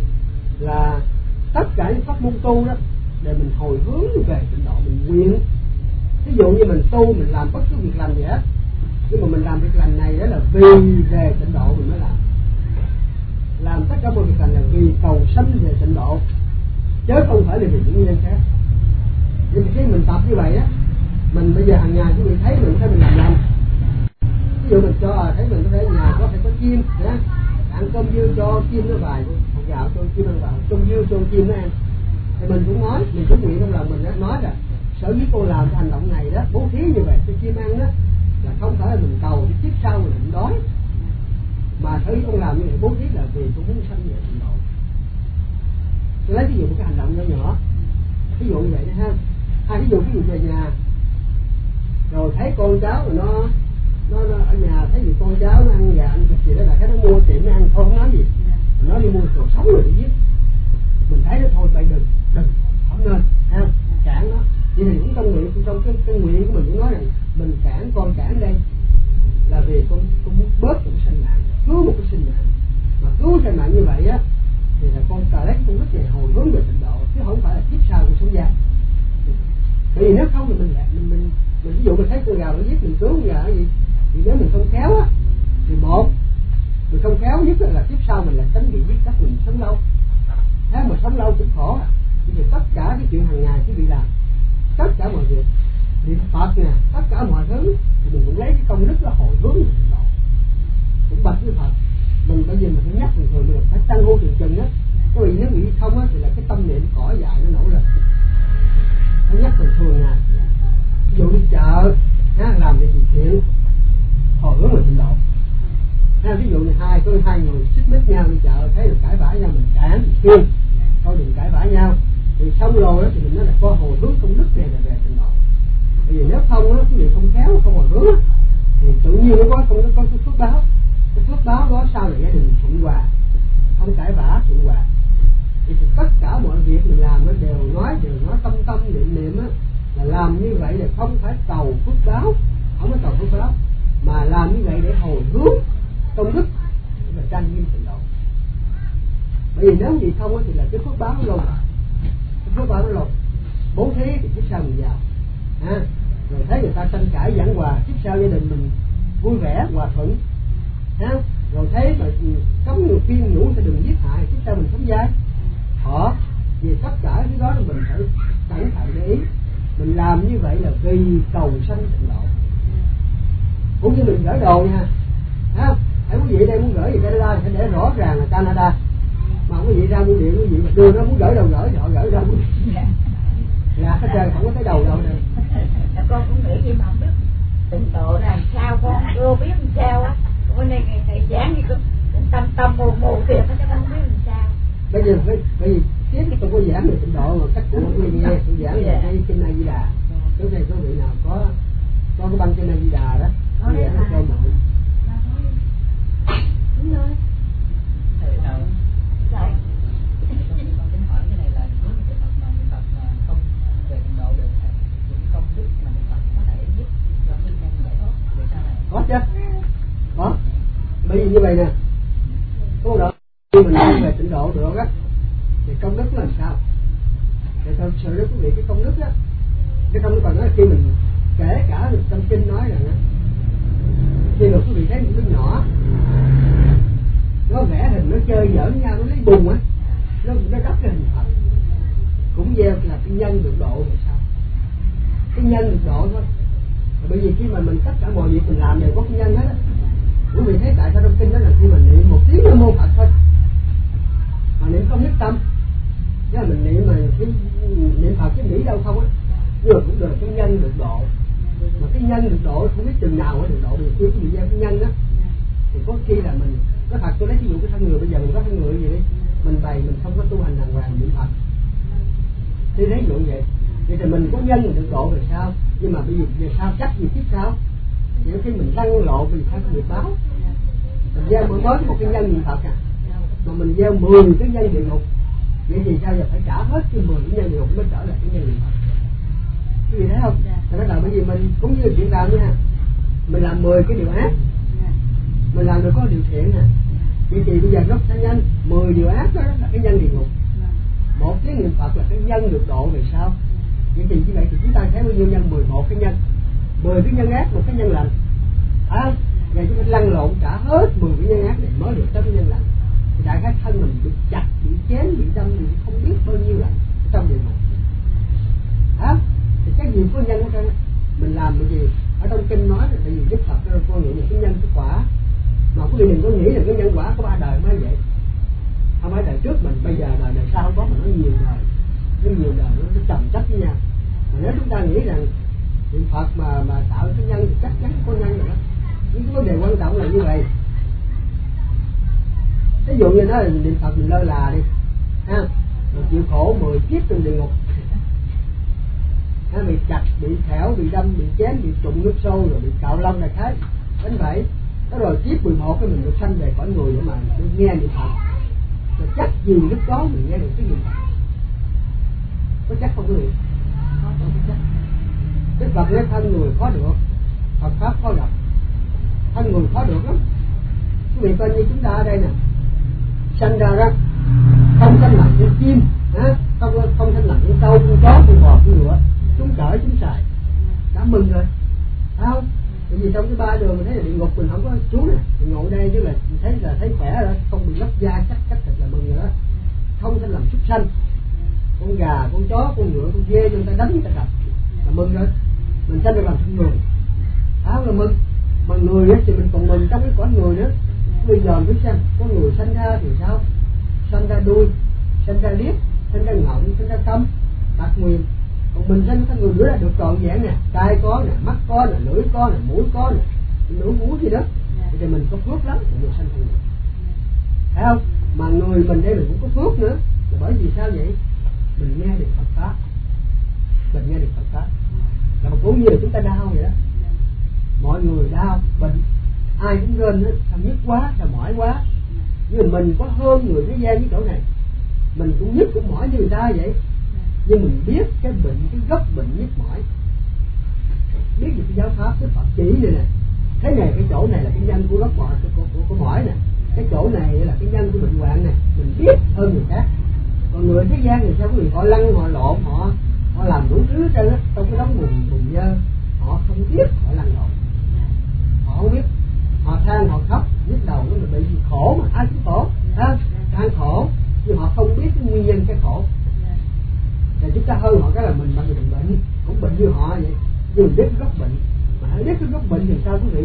là tất cả những pháp môn tu đó để mình hồi hướng về tịnh độ, mình nguyện dụ như mình tu, mình làm bất cứ việc làm gì hết, nhưng mà mình làm việc làm này đó là vì về tịnh độ mình mới làm tất cả mọi việc làm là vì cầu sanh về tịnh độ, chứ không phải là vì những nguyên nhân khác. Nhưng mà khi mình tập như vậy á, mình bây giờ hàng ngày quý vị thấy mình thấy mình làm ví dụ mình cho thấy mình có thể nhà có thể có chim nhé, ăn cơm dưa cho chim nó vài hột gạo cho chim ăn vào, cơm dưa cho chim nó ăn, thì mình cũng nói, mình cũng nguyện trong lòng mình đó, nói là sở dĩ con làm cái hành động này đó, bố thí như vậy cho chim ăn đó, là không phải là mình cầu cái kiếp sau mình định đói, mà sở dĩ con làm như vậy bố thí là vì con muốn sanh về tịnh độ. Tôi lấy ví dụ một cái hành động nhỏ nhỏ, ví dụ như vậy đó ha. Ví dụ về nhà rồi thấy con cháu rồi nó ở nhà thấy gì con cháu nó ăn gà ăn thịt gì đó, là cái nó mua tiệm nó ăn thôi không nói gì, nó đi mua đồ sống rồi đi giết, mình thấy nó thôi vậy đừng không nên ha, cản nó. Vậy thì cũng trong cái nguyện của mình cũng nói rằng mình cản con cản đây là vì con muốn bớt một sinh mạng, cứu một cái sinh mạng, mà cứu sinh mạng như vậy á thì là con lấy cái công đức này hồi hướng về tịnh độ, chứ không phải là kiếp sau của sống gian. Bởi vì nếu không thì mình ví dụ mình thấy con gà nó giết mình cứu con gà gì, thì nếu mình không khéo á thì mình không khéo nhất là kiếp sau mình là tránh bị giết chắc mình sống lâu. Thế mà sống lâu cũng khổ à. Vì tất cả cái chuyện hàng ngày quý vị làm, tất cả mọi việc niệm Phật nè, tất cả mọi thứ thì mình cũng lấy cái công đức là hồi hướng về tịnh độ, cũng bạch với Phật. Mình bây giờ mình phải nhắc thường mình phải tăng hô từng chừng á. Cái vì nếu nghĩ không á thì là cái tâm niệm cỏ dại nó nổi lên. Phải nhắc thường nè. Ví dụ đi chợ làm cái gì thiện hồi hướng về tịnh độ. Ví dụ như có hai người xích mích nhau đi chợ, thấy được cãi vã nhau mình cản mình khuyên thôi đừng cãi vã nhau, thì xong rồi đó thì mình nói là có hồi hướng công đức này là về tịnh độ. Bởi vì nếu không á, cái gì không khéo không hồi hướng thì tự nhiên nó có cái phước báo. Cái phước báo đó sau là gia đình thuận hòa, không cãi vã thuận hòa. Thì tất cả mọi việc mình làm nó đều nói tâm niệm á, là làm như vậy là không phải cầu phước báo, không phải cầu phước báo, mà làm như vậy để hồi hướng công đức và trang nghiêm tịnh độ. Bởi vì nếu gì không thì là cái phước báo nó lột, bố thí thì kiếp sau mình giàu, rồi thấy người ta tranh cãi giảng hòa, kiếp sau gia đình mình vui vẻ hòa thuận, rồi thấy mà cấm người khuyên nhủ sẽ đừng giết hại, kiếp sau mình sống dai họ. Vì tất cả cái đó mình phải cẩn thận để ý, mình làm như vậy là vì cầu sanh tịnh độ. Cũng như mình gửi đồ nha, hãy quý vị đây muốn gửi về Canada thì phải để rõ ràng là Canada, mà quý vị ra mua điện quý vị mà đưa nó muốn gửi đâu gửi, họ gửi đâu là hết trơn, không có tới đầu đâu nè. Con cũng nghĩ vậy mà không biết tịnh độ làm sao, con chưa biết làm sao á. Bữa nay thầy giảng gì cũng tâm mù kìa, cho con không biết làm sao. Bây giờ tiếp tôi có giảng về tịnh độ mà cách của quý vị nghe, tôi giảng về cái kinh A Di Đà. Trước đây có vị nào có cái băng kinh A Di Đà đó, tôi giảng cho mọi người. Đúng rồi. Thầy nào? Sao? Con tính hỏi cái này là nếu mà trường hợp mà niệm Phật mà không về tịnh độ được thì những công đức mà niệm Phật có thể giúp cho nhân nhân giải thoát về sau này. Có chứ, có. Bởi vì như vậy nè, có độ khi mình không về tịnh độ được á thì công đức làm sao? Để thật sự đó quý vị, cái công đức á, cái công đức còn nói là khi mình kể cả được trong kinh nói rằng á, khi mà quý vị thấy một đứa nhỏ nó vẽ hình, nó chơi giỡn với nhau, nó lấy bùn á, nó đắp cái hình Phật, cũng gieo là cái nhân được độ rồi sao? Cái nhân được độ thôi. Bởi vì khi mà mình tất cả mọi việc mình làm đều có cái nhân hết á. Quý vị thấy tại sao trong kinh đó là khi mình niệm một tiếng Nam Mô Phật thôi, mà niệm không nhất tâm, chứ là mình niệm mà cái niệm Phật chứ nghĩ đâu không á, nhưng mà cũng được cái nhân được độ. Mà cái nhân được độ không biết chừng nào mới được độ, vì khi bị gieo cái nhân á thì có khi là mình có thật. Tôi lấy ví dụ cái thân người bây giờ mình có thân người gì đi, mình bày mình không có tu hành đàng hoàng niệm Phật thì lấy dụ vậy thì mình có nhân mình được độ rồi sao? Nhưng mà bây giờ về sao chắc gì tiếp sao? Thì khi mình lăn lộ mình phải có nghiệp báo. Mình gieo mới một cái nhân niệm Phật mà mình gieo 10 cái nhân địa ngục, vậy thì sao giờ phải trả hết cái 10 cái nhân địa ngục mới trở lại cái nhân niệm Phật. Quý vị thấy không? Thì bắt đầu bởi vì mình cũng như chuyện làm nha, mình làm 10 cái điều ác, mình làm được có điều thiện nè, vậy thì bây giờ gấp sang nhân 10 điều ác đó là cái nhân địa ngục, một tiếng niệm Phật là cái nhân được độ về sau. Vậy thì như vậy thì chúng ta thấy bao nhiêu nhân? 11 cái nhân, 10 cái nhân ác, một cái nhân lành. Và chúng ta lăn lộn trả hết 10 cái nhân ác này mới được tới cái nhân lành. Thì đại khái thân mình bị chặt, bị chém, bị đâm, bị không biết bao nhiêu lần trong địa ngục. Thì cái gì có nhân ở trong mình làm cái gì ở trong kinh nói là tại vì Đức Phật con nghĩ là cái nhân cái quả, mà quý vị đừng có nghĩ là cái nhân quả có 3 đời mới vậy. Không phải đời trước mình, bây giờ đời sau không có, mà nó nhiều đời, nó chồng chất với nhau. Mà nếu chúng ta nghĩ rằng niệm Phật mà tạo cái nhân thì chắc chắn có nhân rồi đó. Nhưng cái vấn đề quan trọng là như vậy. Ví dụ như nói là niệm Phật mình lơ là đi, mình chịu khổ 10 kiếp trong địa ngục, bị chặt, bị thẻo, bị đâm, bị chém, bị trụng nước sôi, rồi bị cạo lông này thế, đánh vậy. Đó rồi kiếp 11 cái mình được sanh về cõi người để mà nghe niệm Phật. Rồi chắc gì lúc đó mình nghe được cái niệm Phật? Có chắc không quý vị? Không chắc. Đức Phật nói thân người khó được, Phật pháp khó gặp. Thân người khó được lắm. Quý vị coi như chúng ta ở đây nè, sanh ra đó không sanh nặng con chim, không sanh nặng con trâu, con chó, con bò, con ngựa, chúng cởi chúng xài, đã mừng rồi, phải không? Bởi vì trong cái 3 đường mình thấy là địa ngục mình không có xuống nè, mình ngồi đây chứ là thấy khỏe rồi, không bị lấp da cắt thịt là mừng rồi đó. Không sanh làm súc sanh, con gà, con chó, con ngựa, con dê người ta đánh người ta đập là mừng rồi. Mình sanh được làm thân người, là mừng. Mà người á thì mình còn mừng trong cái cõi người nữa. Bây giờ cứ xem, có người sanh ra thì sao? Sanh ra đuôi, sanh ra điếc, sanh ra ngọng, sanh ra câm, bạc nguyền. Còn mình sanh ra người nữa là được trọn vẹn nè, tai có nè, mắt có nè, lưỡi có nè, mũi có nè, lưỡi mũi gì đó. Thì mình có phước lắm, mình sanh ra người. Thấy không? Mà người mình đây mình cũng có phước nữa. Là bởi vì sao vậy? Mình nghe được Phật pháp. Mình nghe được Phật pháp. Là mà cũng như là chúng ta đau vậy đó. Mọi người đau, bệnh, ai cũng rên hết, sao nhức quá, sao mỏi quá. Nhưng mà mình có hơn người thế gian với chỗ này. Mình cũng nhức cũng mỏi như người ta vậy. Nhưng mình biết cái bệnh, cái gốc bệnh nhức mỏi. Biết được cái giáo pháp Đức Phật chỉ này nè. Thế này cái chỗ này là cái nhân của gốc mỏi, của mỏi nè. Cái chỗ này là cái nhân của bệnh hoạn nè. Mình biết hơn người khác. Còn người thế gian thì sao quý vị, họ lăn, họ lộn, họ làm đủ thứ hết trơn á, trong cái đống bùn nhơ. Họ không biết họ lăn lộn. Họ không biết, họ than họ khóc, nhức đầu nó bị gì khổ, mà ai cũng khổ, than khổ, nhưng họ không biết cái nguyên nhân cái khổ. Thì chúng ta hơn họ cái là mình bệnh, cũng bệnh như họ vậy, nhưng mình biết cái gốc bệnh, mà hãy biết cái gốc bệnh thì sao quý vị?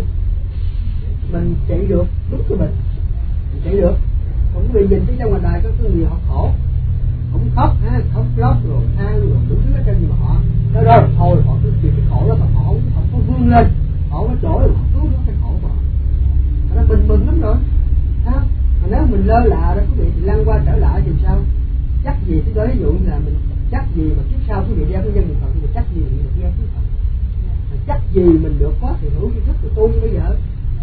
Mình trị được đúng cái bệnh, mình trị được. Còn quý vị nhìn thấy trong ngoài đời có người họ khổ, không khóc, khóc lóc rồi than rồi đủ thứ hết trơn, nhưng mà họ tới đó rồi thôi, họ cứ chịu cái khổ đó mà họ không có vươn lên. Họ có chỗ rồi họ cứu nó cái khổ của họ. Nó bình mừng lắm rồi. Mà nếu mình lơ là đó quý vị thì lăn qua trở lại thì sao? Chắc gì, tôi nói ví dụ như là mình chắc gì mà kiếp sau quý vị đeo cái nhân niệm Phật, thì chắc gì mình được nghe Phật. Chắc gì mình được có thể hữu kiến thức của tôi như bây giờ.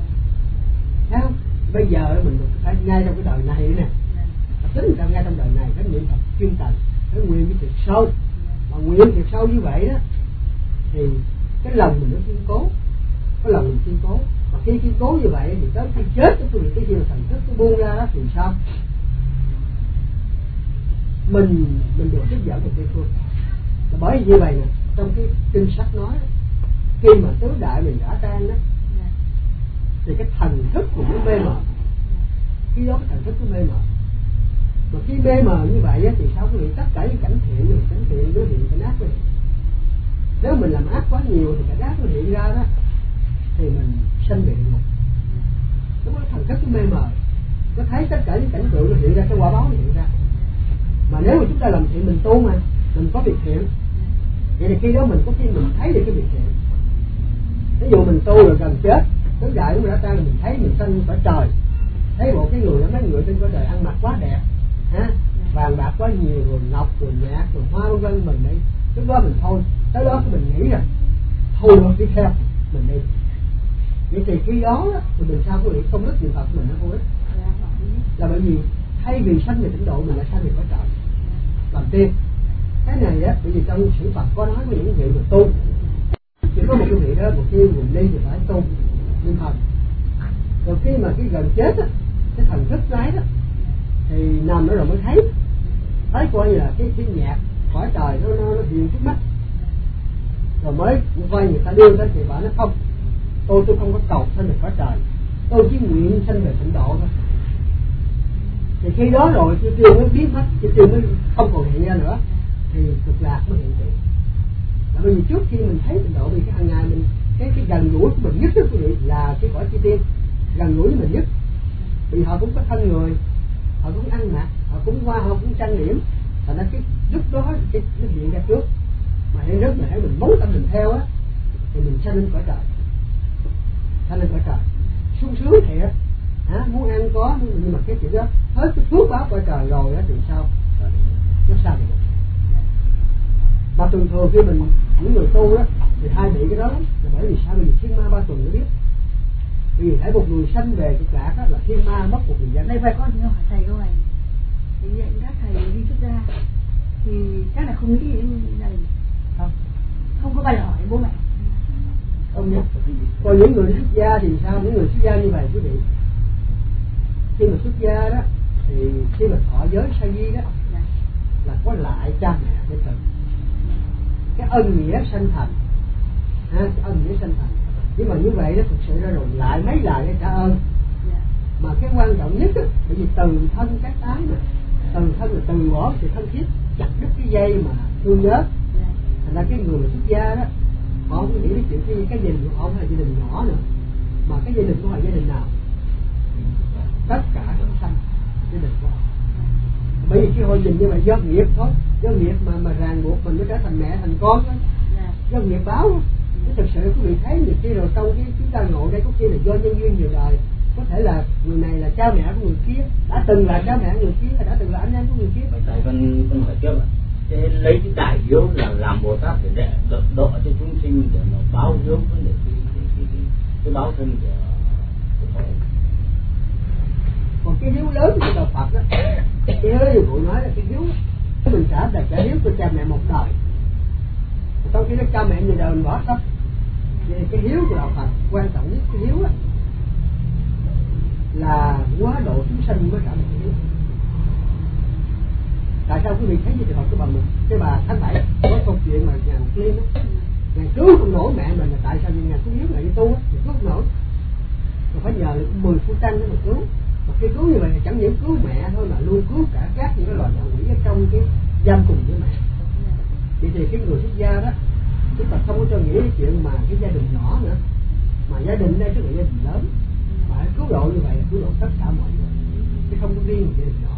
Thấy không? Bây giờ mình được phải ngay trong cái đời này nè. Tính ra ngay trong đời này cái niệm Phật chuyên tầng, cái nguyện với thiệt sâu. Mà nguyện thiệt sâu như vậy đó thì cái lòng mình nó kiên cố, cái lòng mình kiên cố. Mà khi kiên cố như vậy thì tới khi chết cái gì mà thần thức nó buông ra đó thì sao? Mình được tiếp dẫn một cái phương. Là bởi vì như vậy nè, trong cái kinh sách nói khi mà tứ đại mình đã tan đó thì cái thần thức của nó mê mờ. Khi đó cái thần thức nó mê mờ. Mà khi mê mờ như vậy thì sao quý vị? Tất cả những cảnh thiện nó hiện cảnh ác. Nếu mình làm ác quá nhiều thì cảnh ác nó hiện ra đó thì mình sanh về địa ngục. Lúc đó thần thức nó mê mờ, nó thấy tất cả những cảnh tượng nó hiện ra, cái quả báo nó hiện ra. Mà nếu mà chúng ta làm thiện, mình tu mà mình có việc thiện, vậy thì khi đó mình có khi mình thấy được cái việc thiện. Ví dụ mình tu rồi gần chết, tứ đại cũng đã tan, mình thấy mình sanh cõi trời, thấy một cái người đó, mấy người trên cõi đời ăn mặc quá đẹp, vàng bạc quá nhiều, rồi ngọc, rồi nhạc, rồi hoa vân vân, mình đi. Lúc đó mình thôi, tới đó mình nghĩ rằng thôi rồi đi theo mình đi. Vậy thì khi đó thì mình sao có việc công đức niệm Phật mình nó vô ích. Là bởi vì thay vì sanh về tịnh độ mình lại sanh về cõi trời làm tiên. Cái này á, bởi vì trong sử Phật có nói với những vị mà tu, chỉ có một cái vị đó, một kêu mình đi thì phải tu niệm Phật. Rồi khi mà cái gần chết á, cái thần thức lái đó thì nằm đó rồi mới thấy coi như là cái nhạc cõi trời nó hiện trước mắt. rồi mới quay người ta đưa tới thì bảo nó không, tôi không có cầu sanh về cõi trời, tôi chỉ nguyện sanh về tịnh độ thôi. Thì khi đó rồi chư tiên mới biến mất, chư tiên mới không còn hiện ra nữa, thì cực lạc mới hiện tiền. Là bởi vì trước khi mình thấy tịnh độ, vì cái hàng ngày mình cái gần gũi của mình nhất đó quý vị là cái cõi chư tiên, gần gũi với mình nhất. Vì họ cũng có thân người, họ cũng ăn mặc, họ cũng qua, họ cũng trang điểm, thành ra cái lúc đó cái nó hiện ra trước. Mà hiện rất là hãy mình bóng tâm mình theo á, thì mình sanh lên cõi trời, sanh lên cõi trời sung sướng thiệt. Muốn ăn có, nhưng mà cái chuyện đó hết cái phước báo cõi trời rồi á thì sao? Nó sao được? Mà thường thường khi mình những người tu đó thì hay bị cái đó lắm, là bởi vì sao? Bởi vì thiên ma ba tuần nó biết. Vì hãy một người sanh về cực lạc đó là thiên ma mất một người dân. Đây phải có những hỏi thầy câu này. Thì vậy các thầy đi xuất gia thì các là không nghĩ đến gia đình, không có bao giờ hỏi bố mẹ. Không nhé. Còn những người xuất gia thì sao? Những người xuất gia như vậy quý vị, khi mà xuất gia đó thì khi mà thọ giới sa di đó là có lại cha mẹ để cần cái ân nghĩa sanh thành, cái ân nghĩa sanh thành. Nhưng mà như vậy nó thực sự ra rồi lại mấy lại để trả ơn. Mà cái quan trọng nhất đó, bởi vì từ thân các ái mà, từ thân là từ bỏ sự thân thiết, chặt đứt cái dây mà thương nhớ. Thành ra cái người mà xuất gia đó, họ không nghĩ đến chuyện cái gia đình của họ không phải gia đình nhỏ nữa, mà cái gia đình của họ gia đình nào? Tất cả chúng sanh gia đình của họ. Bởi vì khi họ nhìn như vậy do nghiệp thôi, do nghiệp mà ràng buộc mình mới trở thành mẹ thành con thôi, do nghiệp báo. Thực sự quý vị thấy nhiều khi rồi trong cái chúng ta ngồi đây có khi là do nhân duyên nhiều đời, có thể là người này là cha mẹ của người kia, đã từng là cha mẹ người kia, đã từng là anh em của người kia. Tại con hỏi trước là thế lấy cái đại hiếu là làm Bồ Tát để độ cho chúng sinh, để mà báo hiếu vấn đề cái báo thân của họ. Còn cái hiếu lớn của đạo Phật đó, cái hiếu của nói là cái hiếu mình trả là trả hiếu của cha mẹ một đời, trong khi đó cha mẹ nhiều đời mình bỏ sắp. Vậy cái hiếu của đạo Phật quan trọng nhất, cái hiếu đó là quá độ chúng sanh mới trả được cái hiếu. Tại sao quý vị thấy như trường hợp của cái bà Thánh Bảy có câu chuyện mà nhà Ngọc Liên đó, ngài cứu không nổi mẹ mình, là tại sao ngài cứu hiếu lại đi tu á, thì cứu không nổi, mà phải nhờ được 10 phu tăng để mà cứu. Mà khi cứu như vậy thì chẳng những cứu mẹ thôi mà luôn cứu cả các những cái loài ngạ quỷ ở trong cái giam cùng với mẹ. Vậy thì cái người xuất gia đó, chúng ta không có cho nghĩ cái chuyện mà cái gia đình nhỏ nữa, mà gia đình đây tức là gia đình lớn, mà cứu độ như vậy là cứu độ tất cả mọi người, chứ không có riêng một gia đình nhỏ.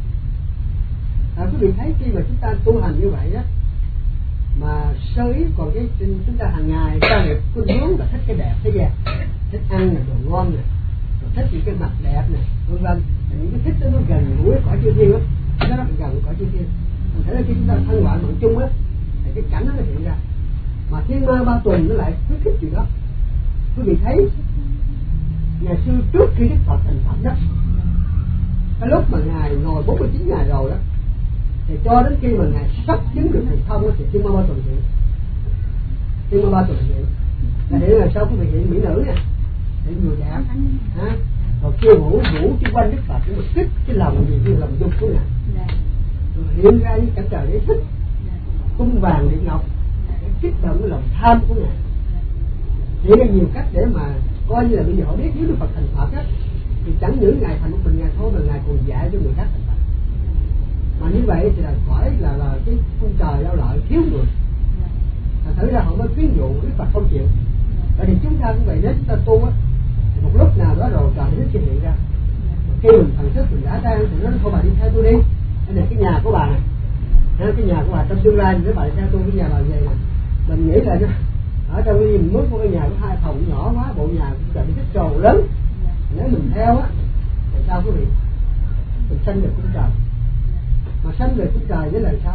Quý vị thấy khi mà chúng ta tu hành như vậy đó, mà sơ ý, còn cái chúng ta hàng ngày ta được khuynh hướng là thích cái đẹp thế gian, thích ăn là đồ ngon nè, rồi thích những cái mặt đẹp nè, vân vân, những cái thích đó nó gần gũi cõi chư thiên lắm, nó rất gần cõi chư thiên. Thành thế là khi chúng ta thân ngoại mạng chung á, thì cái cảnh nó hiện ra. Mà thiên ma ba tuần nó lại khuyến khích chuyện đó. Quý vị thấy ngày xưa trước khi Đức Phật thành Phật đó, cái lúc mà ngài ngồi 49 ngày rồi đó, thì cho đến khi mà ngài sắp chứng được thành thông đó, thì thiên ma ba tuần hiện. Thiên ma ba tuần hiện là hiện là sao? Quý vị hiện mỹ nữ nè, hiện người đẹp, rồi kêu vũ chung quanh Đức Phật để mà kích cái lòng gì, cái lòng dục của ngài, rồi hiện ra những cảnh trời để thích cung vàng điện ngọc, để kích động cái lòng tham của ngài. Chỉ có nhiều cách để mà coi như là bây giờ họ biết nếu Đức Phật thành Phật á, thì chẳng những ngài thành một mình ngài thôi mà ngài còn dạy cho người khác thành Phật. Mà như vậy thì là phải là cái cung trời lao lợi thiếu người. Thành thử ra họ mới khuyến dụ Đức Phật không chịu. Vậy thì chúng ta cũng vậy, nếu chúng ta tu á, thì một lúc nào đó rồi trời nó sẽ hiện ra. Khi mình thần thức mình đã ra thì nó thôi bà đi theo tôi đi. Đây là cái nhà của bà này, cái nhà của bà trong tương lai, nếu bà đi theo tôi cái nhà bà về nè, mình nghĩ là ở trong cái mình mướn một cái nhà có 2 phòng nhỏ quá, bộ nhà cũng cần cái trồ lớn, nếu mình theo á thì sao quý vị? Mình sanh được cung trời. Mà sanh về cung trời với là sao?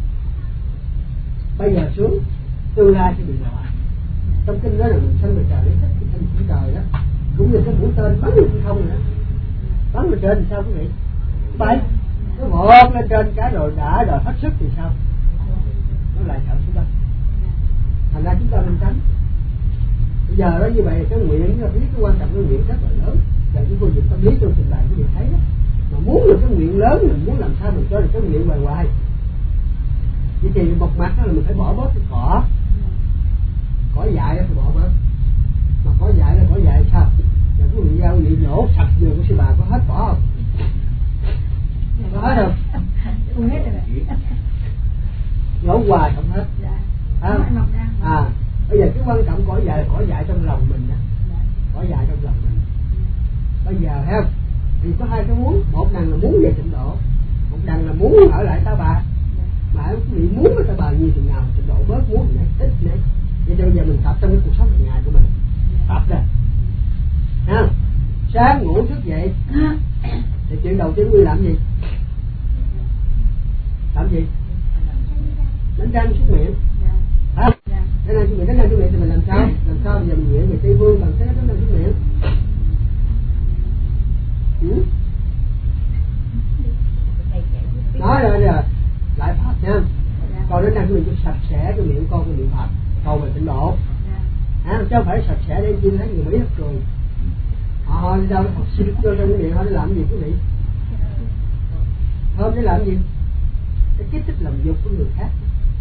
Bây giờ xuống tương lai sẽ bị đọa. Trong kinh đó là mình sanh về trời để thích cái cung trời đó, cũng như cái mũi tên bắn lên không nữa, bắn lên trên thì sao quý vị? Bay nó vọt lên trên cái rồi đã rồi hết sức thì sao? Nó lại sợ xuống đất. Thành ra chúng ta nên tránh. Bây giờ đó như vậy cái nguyện, biết cái quan trọng cái nguyện rất là lớn. Và chúng tôi dùng tâm lý trong trình bày quý vị thấy đó, mà muốn được cái nguyện lớn, mình muốn làm sao mình cho được cái nguyện hoài hoài. Vậy thì một mặt đó là mình phải bỏ bớt cái cỏ, cỏ dại thì bỏ bớt, mà cỏ dại là cỏ dại sao? Giờ quý vị giao vị nhổ sạch vườn của sư bà có hết cỏ không? Có hết không? Không hết rồi. Nhổ hoài không hết. Dạ. À, bây giờ cái quan trọng cỏ dại là cỏ dại trong lòng mình đó. Cỏ dại trong lòng mình. Bây giờ thấy không? Thì có hai cái muốn, một đằng là muốn về tịnh độ, một đằng là muốn ở lại Ta Bà. Mà quý vị muốn ở Ta Bà nhiều chừng nào tịnh độ bớt muốn nữa, ít nữa. Vậy bây giờ mình tập trong cái cuộc sống hàng ngày của mình, tập ra, ha? Sáng ngủ thức dậy thì chuyện đầu tiên quý làm gì? Làm gì? Đánh răng súc miệng, hả? Đánh răng súc miệng thì mình làm sao? Làm sao bây giờ mình nguyện về Tây Phương bằng cái đánh răng súc miệng? Nói rồi nè, lại Pháp nha. Còn đánh răng súc miệng cho sạch sẽ cái miệng con, cái miệng Phật, cầu về tịnh độ. Chứ không phải sạch sẽ để chim thấy người Mỹ hết cười. Họ đi đâu học sinh cho trong cái miệng họ để làm gì quý vị? Thơm để làm gì? Để kích thích làm dục của người khác.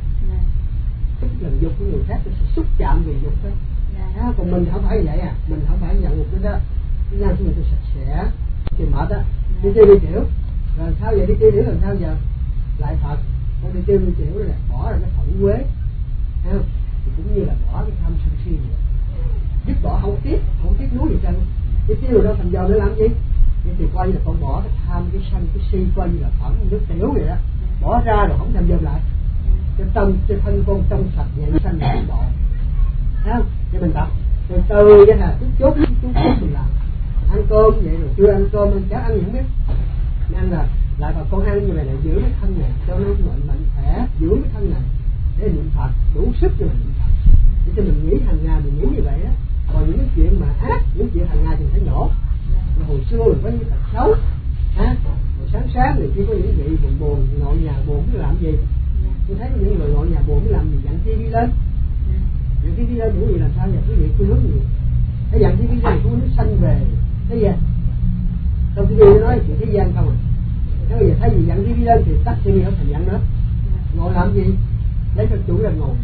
Kích thích làm dục của người khác, sẽ xúc chạm về dục đó. Còn mình không phải vậy à, mình không phải nhận một cái đó. Cái nhân của mình sạch sẽ, thì mệt á, đi tiêu đi tiểu. Rồi sao vậy, đi tiêu tiểu làm sao giờ? Lại Phật, con đi tiêu đi tiểu là bỏ ra cái phẫn quế, thấy không? Thì cũng như là bỏ cái tham sân si vậy. Dứt bỏ không tiếc nuối gì trơn. Cái tiêu đâu thành giờ để làm gì? Vậy thì coi như là con bỏ cái tham, cái sân, cái si coi như là phẫn nước tiểu vậy đó. Bỏ ra rồi không tham dâm lại. Cái tâm, cái thân con trong sạch nhẹ sanh là độ. Thấy không? Vậy mình tập. Rồi từ cái là chút mình làm. Ăn cơm vậy rồi chưa ăn cơm ăn cháo ăn gì không biết. Ăn là lại bà con ăn như vậy là giữ cái thân này cho nó mạnh khỏe, giữ cái thân này để niệm Phật đủ sức cho mình niệm Phật. Để cho mình nghĩ hàng ngày mình nghĩ như vậy đó. Còn những cái chuyện mà ác, những chuyện hàng ngày thì phải nhổ. Mà hồi xưa mình có những tật xấu, ha. Rồi sáng thì khi có những vị buồn ngồi nhà buồn biết làm gì? Tôi thấy những người ngồi nhà buồn biết làm gì? Dặn TV lên. Dặn TV lên những gì làm sao vậy? Quý vị khuyên hướng gì? Cái dặn TV lên khuyên hướng sanh về thế gian. Trong TV nó nói chuyện thế gian không à? Nếu bây giờ thấy gì dặn TV lên thì tắt TV không thành dặn nữa. Ngồi làm gì? Lấy cho chủ ra ngồi.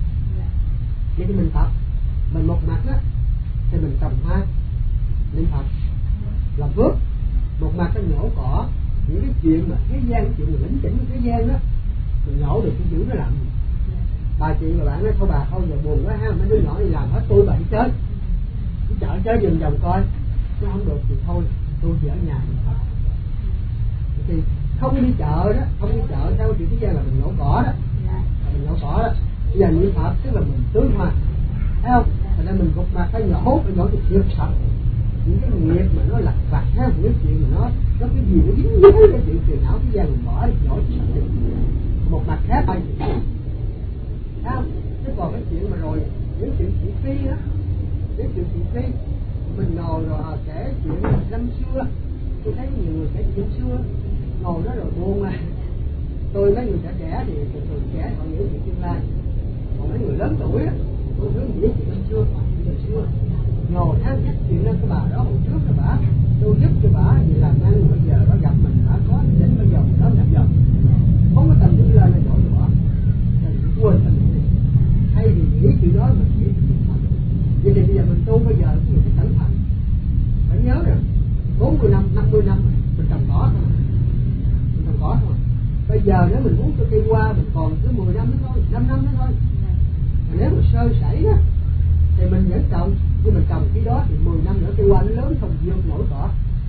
Vậy thì mình tập, mình một mặt đó thì mình trồng hoa niệm Phật làm phước, một mặt nó nhổ cỏ những cái chuyện mà thế gian, chuyện mà lĩnh chỉnh thế gian đó mình nhổ được cái chữ nó làm gì. Bà chị và bạn nói thôi bà không giờ buồn quá ha, mấy đứa nhỏ đi làm hết tôi bà đi chơi, đi chợ chơi vòng vòng coi, nó không được thì thôi tôi chỉ ở nhà niệm Phật. Thì không đi chợ đó, không đi chợ sao chuyện thế gian là mình nhổ cỏ đó, mình nhổ cỏ đó. Bây giờ niệm Phật tức là mình tưới hoa, thấy không? Thành ra mình gục mặt phải nhổ thì thiệt sạch những cái nghiệp mà nó lặt vặt ha, những cái chuyện mà nó cái gì nó dính với cái chuyện phiền não thế gian mình bỏ đi nhổ sạch đi. Một mặt khác thôi, thấy không? Chứ còn cái chuyện mà rồi những chuyện thị phi đó, những chuyện thị phi mình ngồi rồi kể chuyện năm xưa, tôi thấy nhiều người kể chuyện xưa ngồi đó rồi buồn mà. Tôi mấy người trẻ thì thường trẻ họ nghĩ chuyện tương lai, còn mấy người lớn tuổi đó tôi hướng nghĩ chuyện năm xưa, chuyện xưa ngồi than trách chuyện lên cái bà đó hồi trước đó bà tôi giúp cho bà gì làm ăn, bây giờ bà gặp mình bà có đến bây giờ mình đó nhập dòng không có tầm đứng lên là dội bỏ thì quên tầm đi, thay vì nghĩ chuyện đó mình nghĩ chuyện thật. Vậy thì bây giờ mình tu bây giờ mình phải cẩn thận, phải nhớ rằng 40 năm 50 năm mình trồng cỏ thôi, mình trồng cỏ thôi. Bây giờ nếu mình muốn cho cây hoa mình còn cứ 10 năm nữa thôi, 5 năm nữa thôi. Mà nếu mà sơ sẩy đó thì mình vẫn trồng, nhưng mình trồng cái đó thì 10 năm nữa cây hoa nó lớn không vô nổi cỏ.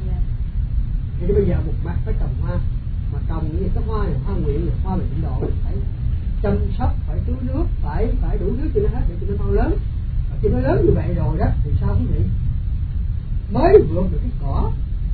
Thì bây giờ một mặt phải trồng hoa, mà trồng như cái hoa này, hoa nguyện này, hoa về tịnh độ phải chăm sóc, phải tưới nước, phải đủ nước cho nó hết để cho nó mau lớn. Và khi nó lớn như vậy rồi đó thì sao quý vị? Mới vượt được cái cỏ,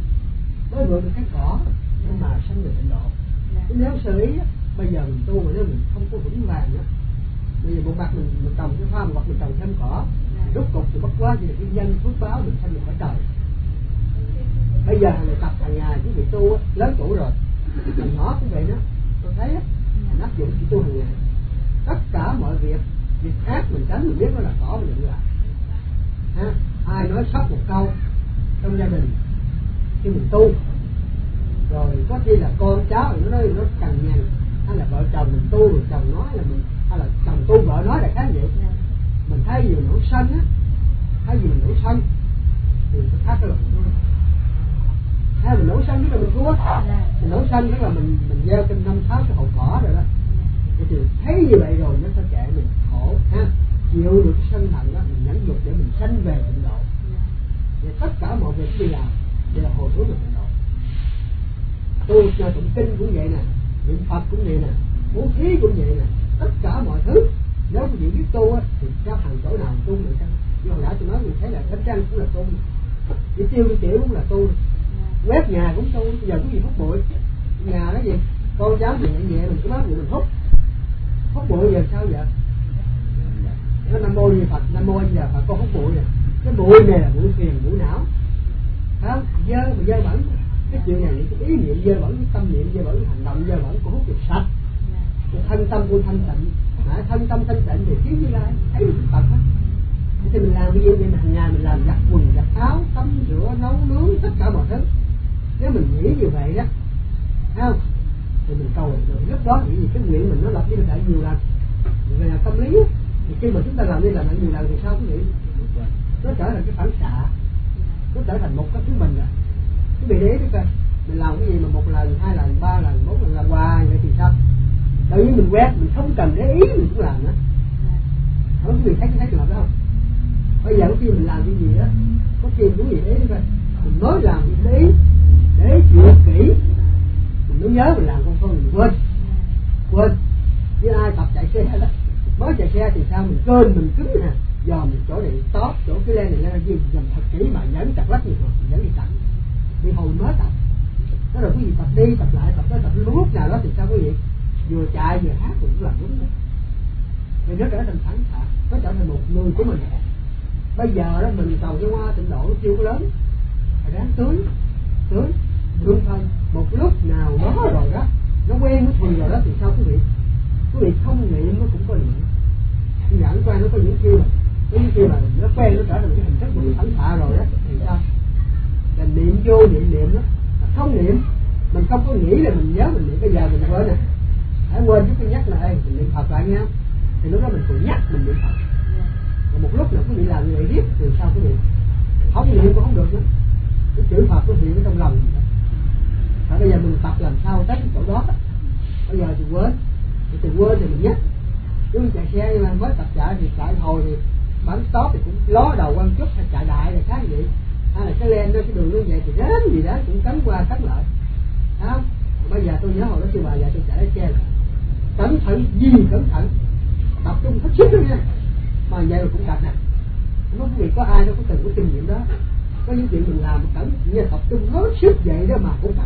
nhưng mà sanh về tịnh độ. Nếu sơ ý á, bây giờ mình tu mà nếu mình không có vững vàng á, bây giờ một mặt mình trồng cái hoa, một mặt mình trồng thêm cỏ, rốt cục thì bất quá thì cái nhân phước báo mình sanh được khỏi trời. Bây giờ mình tập hàng ngày quý vị tu á, lớn tuổi rồi, mình nhỏ cũng vậy đó, tôi thấy á, mình áp dụng chỉ tu hàng ngày, tất cả mọi việc ác mình tránh, mình biết nó là cỏ mình đừng làm. Ha, ai nói sót một câu trong gia đình khi mình tu rồi có khi là con cháu nó nói nó cằn nhằn, hay là vợ chồng mình tu rồi chồng nói là mình, hay là chồng tu vợ nói là khác vậy, mình thay vì mình nổi sân á, thay vì mình nổi sân thì mình phải khác cái lòng thương. Thay mình nổi sân tức là mình thua, mình nổi sân tức là mình gieo trên 5-6 cái hậu cỏ rồi đó. Thì thấy như vậy rồi nó sẽ kệ mình khổ ha, chịu được cái sân hận đó, mình nhẫn nhục để mình sanh về tịnh độ. Và tất cả mọi việc đi làm đều là hồi hướng về tịnh độ. Tu cho tụng kinh cũng vậy nè, niệm Phật cũng vậy nè, bố thí cũng vậy nè, tất cả mọi thứ nếu quý vị biết tu á thì các hàng chỗ nào tu được chăng? Nhưng hồi nãy tôi nói mình thấy là đánh răng cũng là tu, chỉ tiêu đi tiểu cũng là tu, quét nhà cũng tu. Bây giờ quý vị hút bụi nhà đó gì con cháu mình nhẹ nhẹ mình cứ nói mình hút bụi giờ sao vậy? Nó Nam Mô Di Phật, Nam Mô A Di Đà Phật, con hút bụi nè, cái bụi này là bụi phiền, bụi não, phải không? Dơ bẩn, cái chuyện này cái ý niệm dơ bẩn, cái tâm niệm dơ bẩn, cái hành động dơ bẩn, con hút được sạch. Cái thân tâm con thanh tịnh, thân tâm thanh tịnh thì khiến Như Lai thấy được Phật hết. Thì mình làm cái gì vậy? Hàng ngày mình làm giặt quần, giặt áo, tắm rửa, nấu nướng, tất cả mọi thứ. Nếu mình nghĩ như vậy đó, thấy không? Thì mình cầu rồi lúc đó thì cái nguyện mình nó lặp đi lặp lại nhiều lần. Về là tâm lý thì khi mà chúng ta làm đi làm lại nhiều lần thì sao quý vị? Nó trở thành cái phản xạ, nó trở thành một cái thứ mình rồi. Quý vị để ý coi, mình làm cái gì mà 1 lần, 2 lần, 3 lần, 4 lần làm hoài vậy thì sao? Tự nhiên mình quét, mình không cần để ý mình cũng làm nữa. Không quý vị thấy trường hợp đó không? Bây giờ có khi mình làm cái gì đó, có khi cũng gì để ý coi, mình nói làm gì để ý, để chuyện kỹ, mình mới nhớ mình làm không mình quên. Với ai tập chạy xe đó, mới chạy xe thì sao mình cơn mình cứng nè, dòm chỗ này stop, chỗ cái len này lên gì dòm thật kỹ mà nhấn chặt lách gì rồi, nhấn đi chặt, đi hồi mới tập. Đó rồi quý vị tập đi tập lại lúc nào đó thì sao quý vị vừa chạy vừa hát cũng làm đúng nữa. Thì nó trở thành phản xạ, nó trở thành một người của mình. Bây giờ đó mình cầu cho hoa tịnh độ chưa có lớn, phải ráng tưới đúng không? Một lúc nào đó rồi đó, nó quen nó thuần rồi đó thì sao quý vị không niệm nó cũng có niệm. Nhãn quan nó có những khi mà nó quen nó trở thành cái hình thức mình phản xạ rồi đó thì sao? Là niệm vô niệm đó, không niệm mình không có nghĩ là mình nhớ mình niệm. Bây giờ mình quên nè, hãy quên chút cái nhắc là đây mình niệm Phật lại nghe không? Thì lúc đó mình còn nhắc mình niệm Phật. Và một lúc nào quý vị làm như vậy biết thì sao quý vị? Không niệm cũng không được nữa. Cái chữ Phật nó hiện ở trong lòng mình. Và bây giờ mình tập làm sao tới cái chỗ đó. Bây giờ thì quên thì mình nhắc. Chứ chạy xe nhưng mà mới tập chạy thì chạy hồi thì bấm stop thì cũng ló đầu quan chút hay chạy đại là khác vậy. Hay là cái len đó cái đường nó vậy thì đến gì đó cũng cắn qua cắn lại. Thấy không? Bây giờ tôi nhớ hồi đó sư bà dạy tôi chạy xe là cẩn thận tập trung hết sức đó nha. Mà vậy mà cũng gặp nè, không biết có ai đâu có từng có kinh nghiệm đó. Có những chuyện mình làm cẩn như tập trung hết sức vậy đó mà cũng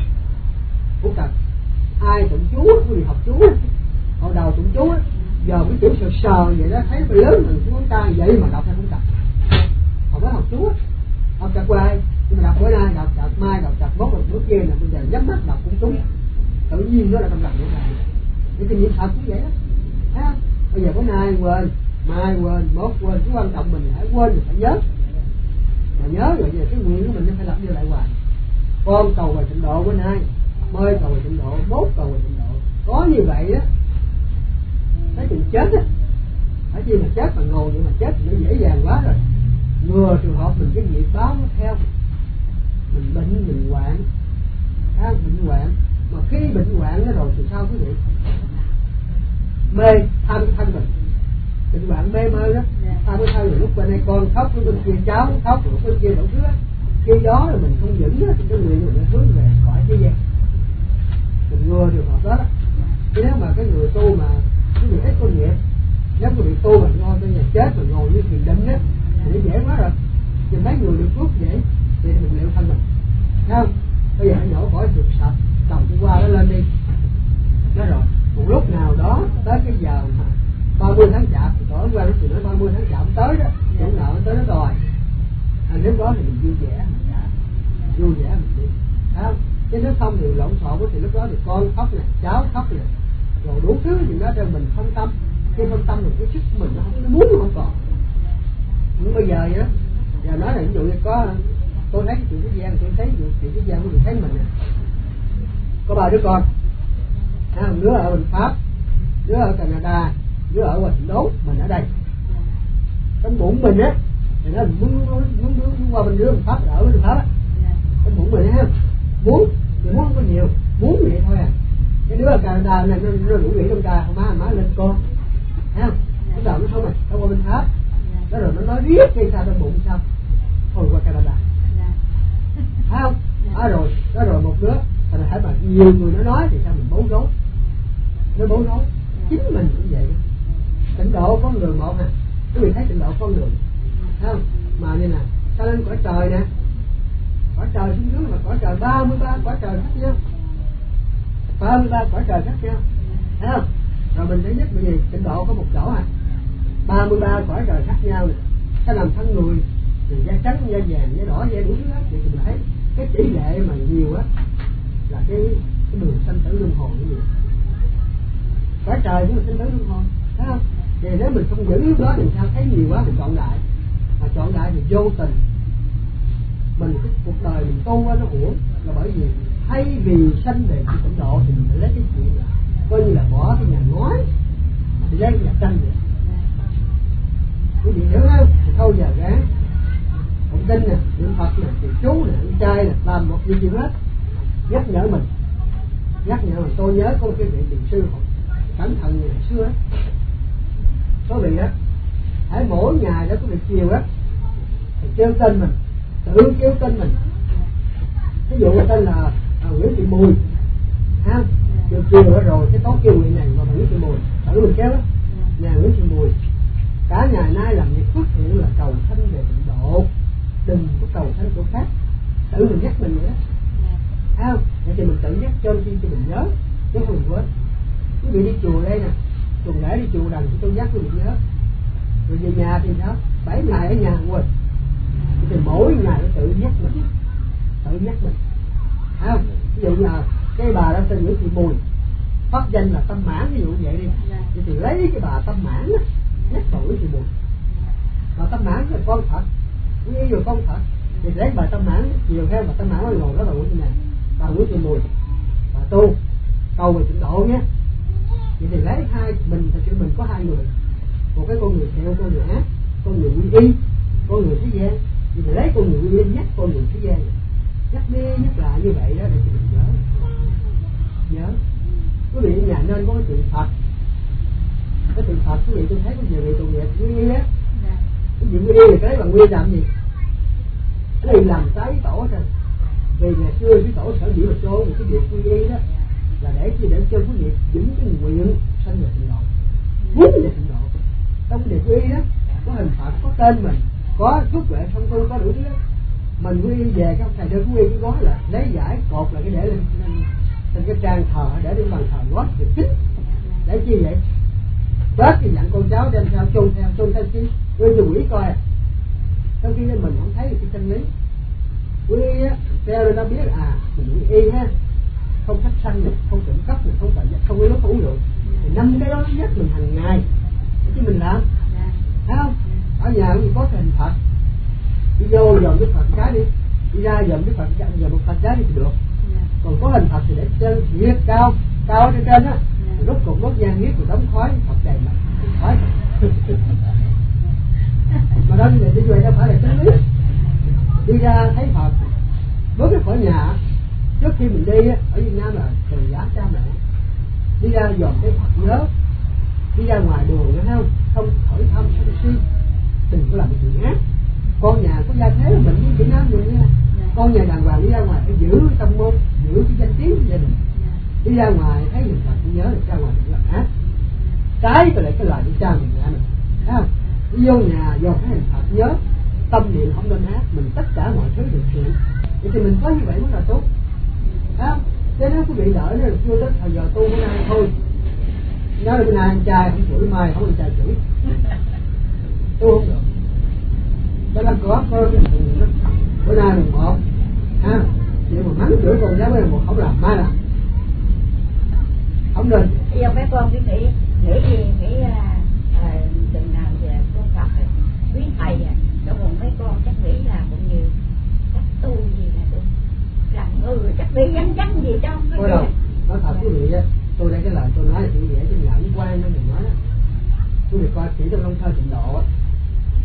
cần ai tụng chú quý vị học chú hồi đầu tụng chú giờ cái chữ sờ vậy đó thấy phải lớn mình xuống ngón tay vậy mà đọc hay không đọc. Hồi đó học chú học chặt qua ai nhưng mà đọc bữa nay đọc chặt mai đọc chặt mốt rồi bữa kia là bây giờ nhắm mắt đọc cũng trúng, tự nhiên đó là trong lòng như vậy. Cái kinh nghiệm thật cũng vậy đó. Thấy không? Bây giờ bữa nay quên, mai quên, mốt quên, cái quan trọng mình hãy quên thì phải nhớ. Mà nhớ rồi giờ cái nguyện của mình nó phải lặp đi lại hoài. Con cầu về tịnh độ bữa nay, mai cầu về tịnh độ, mốt cầu về tịnh độ. Có như vậy á, cái chuyện chết á, phải chi mà chết mà ngồi nhưng mà chết thì nó dễ dàng quá rồi. Ngừa trường hợp mình cái nghiệp báo nó theo, mình bệnh mình hoạn, bệnh hoạn. Mà khi bệnh hoạn nó rồi thì sao quý vị? Mê tham cái thân mình, bệnh hoạn mê mơ đó, tham cái thân rồi lúc bên đây con khóc, lúc bên kia cháu khóc, lúc bên kia đổ thứ á. Khi đó là mình không vững á thì cái người mình nó hướng về khỏi thế gian. Mình ngừa trường hợp đó đó. Chứ nếu mà cái người tu mà cái người ít có nghiệp, nếu mà bị tu mà ngồi trên nhà chết mà ngồi như thiền định á thì nó dễ quá rồi. Thì mấy người được phước dễ thì mình liệu thân mình, thấy không? Bây giờ hãy nhổ khỏi được sạch, cầm cái qua nó lên đi. Đó rồi, một lúc nào đó tới cái giờ mà 30 tháng chạp thì tối qua nó chỉ nói 30 tháng chạp tới đó, chủ nợ tới nó đòi. Lúc đó thì mình vui vẻ mình đi, thấy không? Chứ nếu không thì lộn xộn thì lúc đó thì con khóc nè, cháu khóc nè, rồi đủ thứ gì đó cho mình không tâm. Khi không tâm thì cái sức của mình nó không, nó muốn nó không còn. Nhưng bây giờ á, giờ nói là ví dụ như có tôi thấy cái chuyện cái gian, tôi thấy chuyện cái gian tôi thấy mình nè, có 3 đứa con, đứa ở bên Pháp, đứa ở Canada, đứa ở Washington, mình ở đây. trong bụng mình á thì nó muốn qua bên dưới mình pháp ở bên pháp á, trong bụng mình á muốn thì muốn không có nhiều, muốn vậy thôi à. Cái đứa ở Canada này nó đủ nghĩ trong ca má lên con, thấy không? Cái đầu nó không này, nó qua bên Pháp, đó rồi nó nói riết hay sao trong bụng sao, thôi qua Canada, thấy không? Đó rồi một đứa, thành hãy mà nhiều người nó nói thì sao mình bối rối, nó bối rối, chính mình cũng vậy. Tịnh độ con đường một nè, quý vị thấy tịnh độ con đường, thấy không? Mà như nè, ta lên cõi trời nè, cõi trời xuống dưới là cõi trời 33 cõi trời khác nhau, 33 cõi trời khác nhau, thấy không? Rồi mình thấy nhất bởi vì tịnh độ có một chỗ à, 33 cõi trời khác nhau nè, ta làm thân người, thì da trắng, da vàng, da đỏ, da đủ thứ hết, thì mình thấy cái tỷ lệ mà nhiều á là cái đường sanh tử luân hồi cái gì, cõi trời cũng là sanh tử luân hồi, thấy không? Thì nếu mình không giữ lúc đó thì sao thấy nhiều quá mình chọn đại, mà chọn đại thì vô tình mình cái cuộc đời mình tu nó uổng, là bởi vì thay vì sanh về cái tịnh độ thì mình phải lấy cái chuyện là coi như là bỏ cái nhà ngói thì lấy cái nhà tranh vậy. Quý vị hiểu không? Thì thôi giờ ráng tụng kinh nè, niệm Phật nè, thì chú nè, ăn chay nè, làm một gì hết, nhắc nhở mình. Tôi nhớ có cái vị thiền sư cẩn thận ngày xưa á, có vị á, hãy mỗi ngày đó có vị chiều á thì kêu tên mình, tự kêu tên mình. Ví dụ người tên là Nguyễn Thị Mùi, ha, chiều rồi cái tối kêu người này mà Nguyễn Thị Mùi, tự mình kêu á, nhà Nguyễn Thị Mùi, cả ngày nay làm việc phước thiện là cầu sanh về tịnh độ, đừng có cầu sanh chỗ khác, tự mình nhắc mình vậy đó, thấy không? Vậy thì mình tự nhắc cho mình nhớ, chứ không mình quên. Quý vị đi chùa đây nè, tuần lễ đi chùa đành tôi nhắc quý vị nhớ, rồi về nhà thì sao? 7 ngày ở nhà quên, thì mỗi ngày tự nhắc mình, thấy không? Ví dụ là cái bà đó tên Nguyễn Thị Mùi, pháp danh là Tâm Mãn, ví dụ vậy đi, thì lấy cái bà Tâm Mãn á, nhắc bà Nguyễn Thị Mùi. Bà Tâm Mãn là con thật, quý y rồi con thật, thì lấy bà Tâm Mãn chiều theo bà Tâm Mãn mới ngồi đó bà Nguyễn Thị này, bà Nguyễn Thị Mùi, bà tu cầu về tịnh độ nhé. Vậy thì lấy hai mình, thật sự mình có hai người, một cái con người theo, con người ác, con người quy y, con người thế gian. Vậy thì lấy con người quy y nhắc con người thế gian, nhắc đi nhắc lại như vậy đó để cho mình nhớ. Quý vị ở nhà nên có cái tượng Phật, cái tượng Phật. Quý vị tôi thấy có nhiều vị tụng niệm quy y á, cái gì quy y thì cái bằng quy làm gì? Cái này làm trái tổ thôi. Vì ngày xưa cái tổ sở dĩ mà cho một cái việc quy y đó là để cho quý vị giữ cái nguyện sanh về tịnh độ, muốn về tịnh độ. Trong việc quy y đó có hình Phật, có tên mình, có phước huệ song tu, có đủ thứ đó. Mình quy y về cái ông thầy đưa quy y cái gói là lấy giải cột là cái để lên cái trang thờ, để lên bàn thờ gói việc chính để chi vậy? Bớt thì dặn con cháu đem theo chôn theo chi đưa cho quỷ coi à. Trong khi mình không thấy được cái chân lý quy y á, theo nên nó biết mình quy y ha, không thắt sanh này, không trộm cắp này, không tận giác, không có lúc uống rượu, thì 5 cái đó nó nhắc mình hàng ngày chứ mình làm, thấy không? Ở nhà cũng có cái hình Phật, đi vô dòm Đức Phật cái đi, đi ra dòm Đức Phật cái, dòm một Phật cái đi thì được. Còn có hình Phật thì để trên thiệt cao ở trên á, rút cục đốt nhang nghiết rồi đóng khói Phật đầy mặt khói. Mà đó như vậy đi về đâu phải là chân lý. Đi ra thấy Phật, bước ra khỏi nhà, trước khi mình đi ở Việt Nam là từ giả cha mẹ, đi ra dòm cái Phật nhớ, đi ra ngoài đường nữa không hỏi thăm sân si, đừng có làm chuyện ác. Con nhà có gia thế mình với Việt Nam mình nha, con nhà đàng hoàng đi ra ngoài phải giữ tâm môn, giữ cái danh tiếng của gia đình. Đi ra ngoài thấy người Phật nhớ là ra ngoài đừng làm ác, trái tôi lại cái lời của cha mình mẹ mình, thấy không? Đi vô nhà dòm cái hình Phật nhớ, tâm niệm không nên ác, mình tất cả mọi thứ được thiện. Vậy thì mình có như vậy mới là tốt, thấy không? Thế nếu quý vị đợi nó là chưa tới thời giờ tu bữa nay thôi, nói là bữa nay anh trai không chửi, mai không anh trai chửi, tu không được. Cho nên có bữa nay mùng 1 ha, nhưng mà mắng chửi con giáo bữa nay 1 không làm, mai làm không nên. Bây giờ mấy con cứ nghĩ chừng nào về con Phật rồi quý thầy cho còn mấy con chắc nghĩ là cũng như chắc tu gì là được làm người, chắc nghĩ vắng gì cho không có đâu. Nói thật quý vị á, tôi đây cái lời tôi nói là quý vị để cho nhẫn quan nó đừng nói đó. Quý vị coi chỉ trong Long Thơ Tịnh Độ á,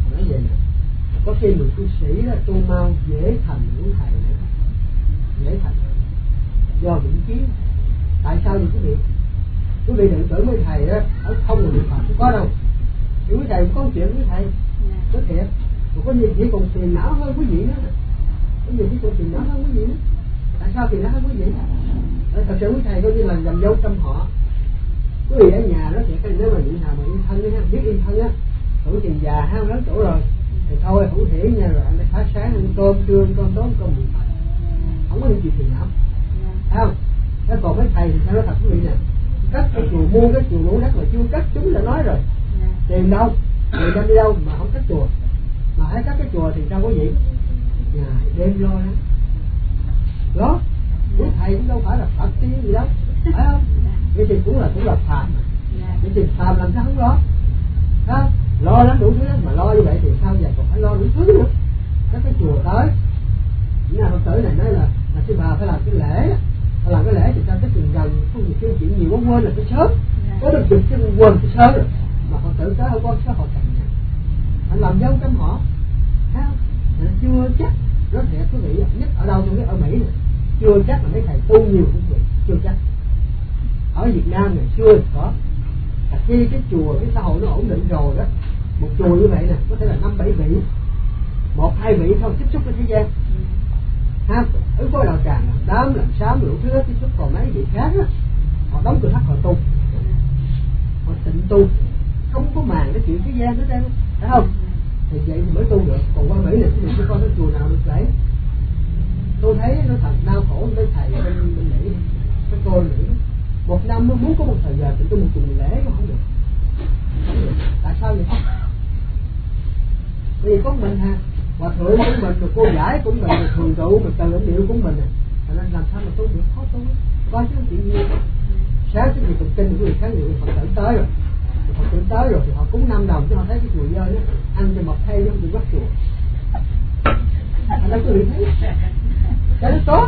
nói vậy nè, có khi người tu sĩ đó tu mau dễ thành những thầy nữa, dễ thành do vững chí. Tại sao vậy quý vị? Quý vị đừng tưởng mấy thầy đó ở không là niệm Phật không có đâu. Quý thầy cũng có chuyện với thầy, có thiệt. Mà có nhiều khi còn phiền não hơn quý vị nữa, có nhiều khi còn phiền não hơn quý vị nữa. Tại sao phiền não hơn quý vị? Thật sự quý thầy coi như là làm dâu trong họ. Quý vị ở nhà đó thì nếu mà những nào mà yên thân á, biết yên thân á, tuổi tiền già ha, lớn tuổi rồi thì thôi hữu hiển nha, rồi ăn phá sáng ăn cơm trưa ăn cơm tối cơm niệm Phật, không có những chuyện phiền não, thấy không? Thế còn mấy thầy thì sao nói thật quý vị nè, cất cái chùa mua cái chùa lũ đất mà chưa cất chúng đã nói rồi, tiền đâu, người đem đi đâu mà không cất chùa, mà hãy cất cái chùa thì sao có gì, ngày đêm lo lắm, đó, quý thầy cũng đâu phải là Phật tiên gì đâu, phải không? Vậy thì cũng là phàm, vậy thì phàm làm sao không lo, đó, lo lắm đủ thứ lắm, mà lo như vậy thì sao giờ còn phải lo đủ thứ nữa, các cái chùa tới, những nhà Phật tử này nói là sư bà phải làm cái lễ đó. Phải làm cái lễ thì sao cái chuyện gần không nhiều cái chuyện nhiều quá quên là cái sớm, có được việc chứ quên cái sớm rồi, mà Phật tử tới không có số họ cạnh nhau, phải làm dâu trong họ, thấy không? Nó chưa chắc, nó thiệt quý vị nhất ở đâu trong cái ở Mỹ này, chưa chắc là mấy thầy tu nhiều cũng vậy, chưa chắc. Ở Việt Nam này xưa có, khi cái chùa cái xã hội nó ổn định rồi đó, một chùa như vậy nè có thể là 5-7 vị, 1-2 vị thôi tiếp xúc với thế gian, ha, ứng có đạo tràng làm đám làm sám đủ thứ tiếp xúc, còn mấy vị khác đó, họ đóng cửa thắt họ tu, họ tịnh tu, không có màng cái chuyện thế gian hết trơn, phải không? Thì vậy thì mới tu được. Còn qua Mỹ này thì đừng coi cái chùa nào được lễ. Tôi thấy nó thật đau khổ mấy thầy bên Mỹ, cái cô Mỹ, một năm mới muốn có một thời giờ thì tôi một tuần lễ cũng không được. Không được. Tại sao vậy? Vì có mình ha, hòa thượng cũng mình, rồi cô giải cũng mình, rồi thường trụ, rồi từ lãnh điệu cũng mình à. Cho nên làm sao mà tu được, khó tu. Coi chứ chuyện gì. Sáng cái gì tụng kinh thì quý vị kháng nhiều Phật tử tới rồi. Phật tử tới rồi thì họ cúng 5 đồng chứ họ thấy cái chùa dơ đó, ăn cho mập thay chứ bắt chùa. Anh đâu có bị thấy. Cái đó tốt.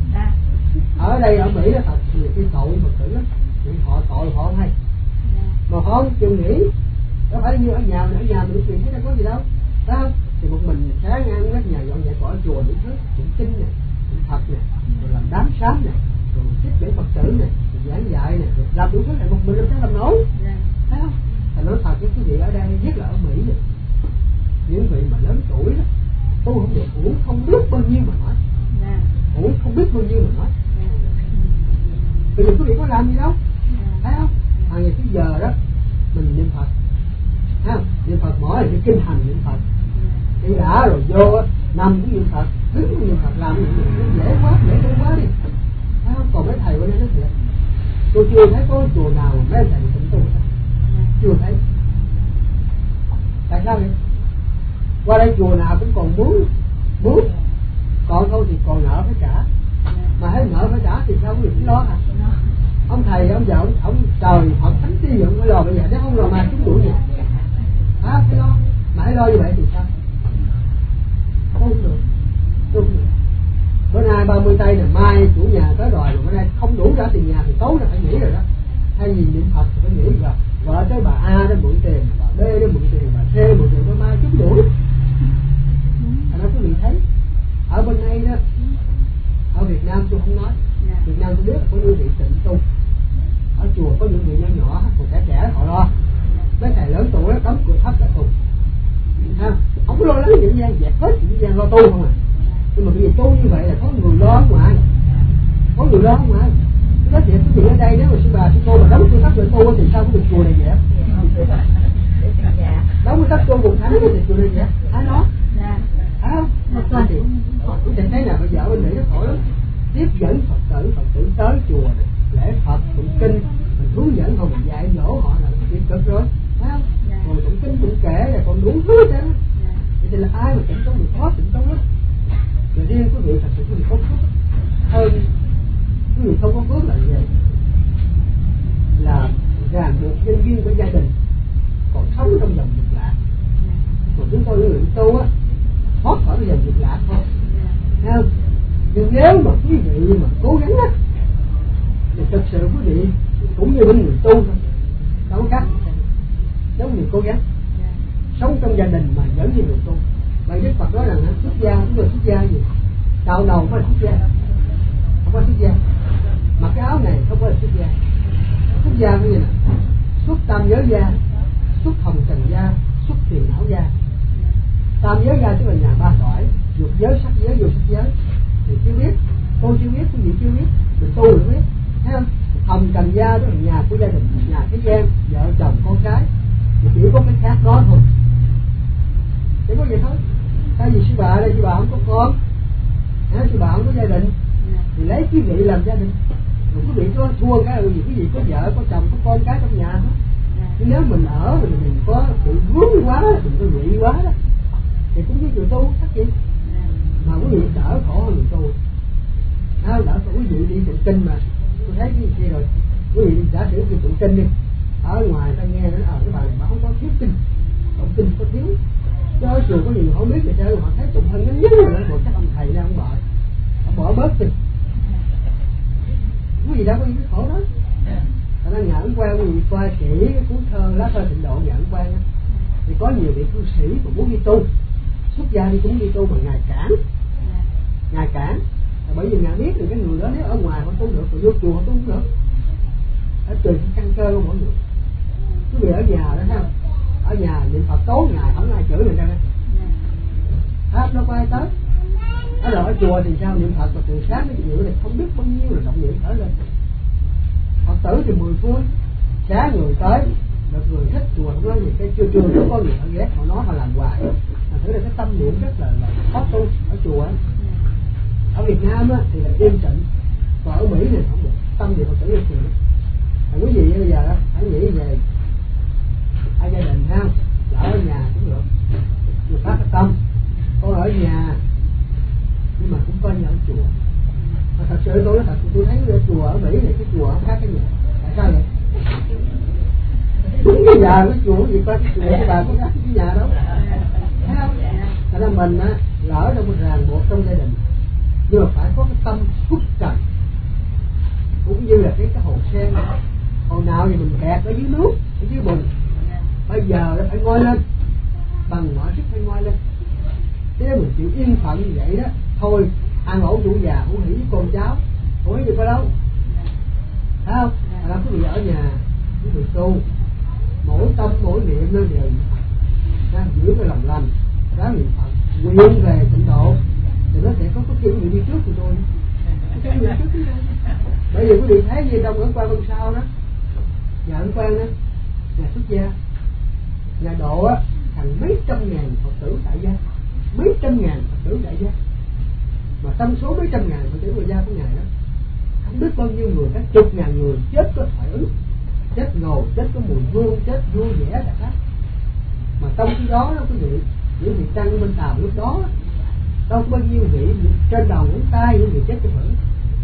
Ở đây ở Mỹ đó thật nhiều cái tội Phật tử lắm, họ tội họ không hay, mà họ không chịu nghĩ, đâu phải như ở nhà mình chuyện thấy đâu có gì đâu, phải không? Thì một mình sáng ăn hết nhà dọn dẹp cõi chùa đủ thứ, tụng kinh nè, tụng Phật nè, rồi làm đám sám nè, rồi tiếp dẫn Phật tử nè, rồi giảng dạy nè, rồi làm đủ thứ này một mình làm sao làm nổi, thấy không? Thành nói thật cái quý vị ở đây nhất là ở Mỹ này, những vị mà lớn tuổi đó, tu không được, uống không biết bao nhiêu mà nói, uống không biết bao nhiêu mà nói. Vì quý vị có làm gì đâu, thấy không? Hàng ngày cái giờ đó mình niệm Phật, thấy không? Niệm Phật mỗi ngày cái kinh hành niệm Phật, đi đã rồi vô nằm cũng niệm Phật, đứng cũng niệm Phật, làm gì nó dễ quá, dễ tu quá đi, thấy không? Còn mấy thầy bên đây nói thiệt, tôi chưa thấy có chùa nào mà mấy thầy tịnh tu, chưa thấy. Tại sao vậy? Qua đây chùa nào cũng còn muốn, còn không thì còn nợ phải trả. Mà hết nợ phải trả thì sao quý vị lo hả? Ông thầy, ông vợ, ông trời Phật thánh chi ông mới lo bây giờ, nếu không lo mà chúng đủ gì? Phải lo, mà hãy lo như vậy thì sao? Không được. Bữa nay 30 tây là mai chủ nhà tới đòi, mà bữa nay không đủ trả tiền nhà thì tối là phải nghỉ rồi đó. Thay vì niệm Phật thì phải nghỉ rồi. Vợ tới bà A đó mượn tiền, bà B đó mượn tiền, bà C mượn tiền, bà mai chúng đủ. Thành ra quý vị thấy, ở bên đây đó, ở Việt Nam tôi không nói, Việt Nam tôi biết có những vị tịnh tu, ở chùa có những vị nhỏ nhỏ, còn trẻ họ lo, mấy thầy lớn tuổi đó đóng cửa thấp là tu, không có lo lắng những gian dẹp hết những gian lo tu không à. Nhưng mà bây giờ tu như vậy là có người lo ở ngoài, có người lo ở ngoài. Nói chuyện quý vị ở đây nếu mà sư bà sư cô mà đóng cửa thấp lại tu thì sao có được chùa này dẹp? Đóng cửa thấp tu một tháng thì chùa này dẹp, ai nói? Phải không? Thì thấy là bây giờ bên Mỹ nó khổ lắm, tiếp dẫn Phật tử tới chùa này, lễ Phật tụng kinh, mình hướng dẫn họ, mình dạy dỗ họ là chuyện cực rồi, phải không? Rồi tụng kinh tụng kể là còn đủ thứ hết trơn. Vậy thì là ai mà tịnh tu thì khó tịnh tu lắm. Rồi riêng quý vị thật sự quý vị có phước hơn, quý vị không có phước là gì? Là ràng buộc nhân viên của gia đình, còn sống trong dòng dục lạc. Còn chúng tôi những người tu á, thoát khỏi cái dòng dục lạc thôi, thấy không? Nhưng nếu mà quý vị mà cố gắng á, thì thực sự quý vị cũng như những người tu thôi, đâu có cách, giống như cố gắng sống trong gia đình mà vẫn chúng tôi xuất gia gì đầu không phải xuất gia, không phải xuất gia, mặc cái áo này không phải là xuất gia. Xuất gia cái gì nè, xuất tam giới gia, xuất hồng trần gia, xuất phiền não gia. Tam giới gia tức là nhà ba cõi, dục giới, sắc giới, vô sắc giới. Thì chưa biết, tôi chưa biết, quý vị chưa biết, mình tu được biết, thấy không? Hồng trần gia tức là nhà của gia đình, nhà thế gian, vợ chồng con cái, thì chỉ có cái khác đó thôi, chỉ có vậy thôi. Tại vì sư bà đây, sư bà không có con, sư bà không có gia đình, thì lấy quý vị làm gia đình. Rồi quý vị có thua cái là gì? Quý vị có vợ, có chồng, có con cái trong nhà hết. Nhưng nếu mình ở mình có bị vướng quá, mình có lụy quá đó, thì cũng như người tu khác gì. Mà quý vị đỡ khổ hơn người tu. Đỡ khổ, quý vị đi tụng kinh mà tôi thấy cái gì rồi, quý vị giả sử đi tụng kinh đi, ở ngoài ta nghe nó cái bà này bà không có thiếu kinh, tụng kinh có thiếu. Chứ ở chùa có nhiều người không biết gì trơn, họ thấy tụng hơn ngắn rồi đó, một chắc ông thầy ra ông bợ, ông bỏ bớt kinh. Quý vị đâu có những cái khổ đó. Thật ra nhà ấn quan, quý vị coi kỹ cái cuốn thơ Lá Thơ Tịnh Độ nhà ấn quan á, thì có nhiều vị cư sĩ mà muốn đi tu, xuất gia đi cũng đi tu mà ngài cản. Bởi vì ngài biết được cái người đó nếu ở ngoài họ tu được, rồi vô chùa họ tu không được. Ở tùy cái căn cơ của mỗi người. Quý vị ở nhà đó thấy không? Ở nhà niệm Phật tối ngày không ai chửi mình đâu. Pháp đâu có ai tới. Ở chùa thì sao, niệm Phật mà từ sáng đến chiều thì không biết bao nhiêu là động niệm trở lên. Phật tử thì 10 phút, sáng người tới, được người thích chùa không nói gì, cái chưa có người họ ghét, họ nói họ làm hoài. Mà thử là cái tâm niệm rất là khó tu ở chùa ấy. Ở Việt Nam á, thì là yên tĩnh, còn ở Mỹ thì không được, tâm niệm Phật tử yên tĩnh. Quý vị bây giờ đó, phải nghĩ về ai gia đình ha, ở nhà cũng được, người phát cái tâm, con ở nhà nhưng mà cũng coi như ở chùa. Mà thật sự tôi nói thật, tôi thấy ở chùa ở Mỹ này cái chùa không khác cái nhà. Tại sao vậy? Đúng cái nhà cái chùa gì coi cái chùa cái bà có khác cái nhà đâu, thấy không? Thành ra mình á là ở trong một ràng buộc trong gia đình, nhưng mà phải có cái tâm xuất trần, cũng như là cái hồ sen. Hồi nào thì mình kẹt ở dưới nước, ở dưới bùn, bây giờ nó phải ngoi lên, bằng mọi sức phải ngoi lên. Thế nếu mình chịu yên phận như vậy đó, thôi ăn ổn chủ già hữu hỉ với con cháu, hữu hỉ được có đâu, thấy không? Là quý vị ở nhà, quý vị tu, mỗi tâm mỗi niệm nó đều giữ cái lòng lành, ráng niệm Phật, nguyện về tịnh độ, thì nó sẽ có kiểu người đi trước của tôi. Cái người trước của tôi. Bởi vì quý vị thấy như trong Ấn Quan hôm sau đó, nhà Ấn Quan đó, nhà xuất gia, nhà độ á, thành mấy trăm ngàn Phật tử tại gia, mấy trăm ngàn Phật tử tại gia. Mà trong số mấy trăm ngàn Phật tử tại gia của ngài đó, không biết bao nhiêu người, các chục ngàn người chết có thoại ứng, chết ngầu, chết có mùi hương, chết vui vẻ cả khác. Mà trong khi đó quý vị, những vị tăng bên Tàu lúc đó đâu có bao nhiêu vị trên đầu ngón tay những người chết cho vẫn.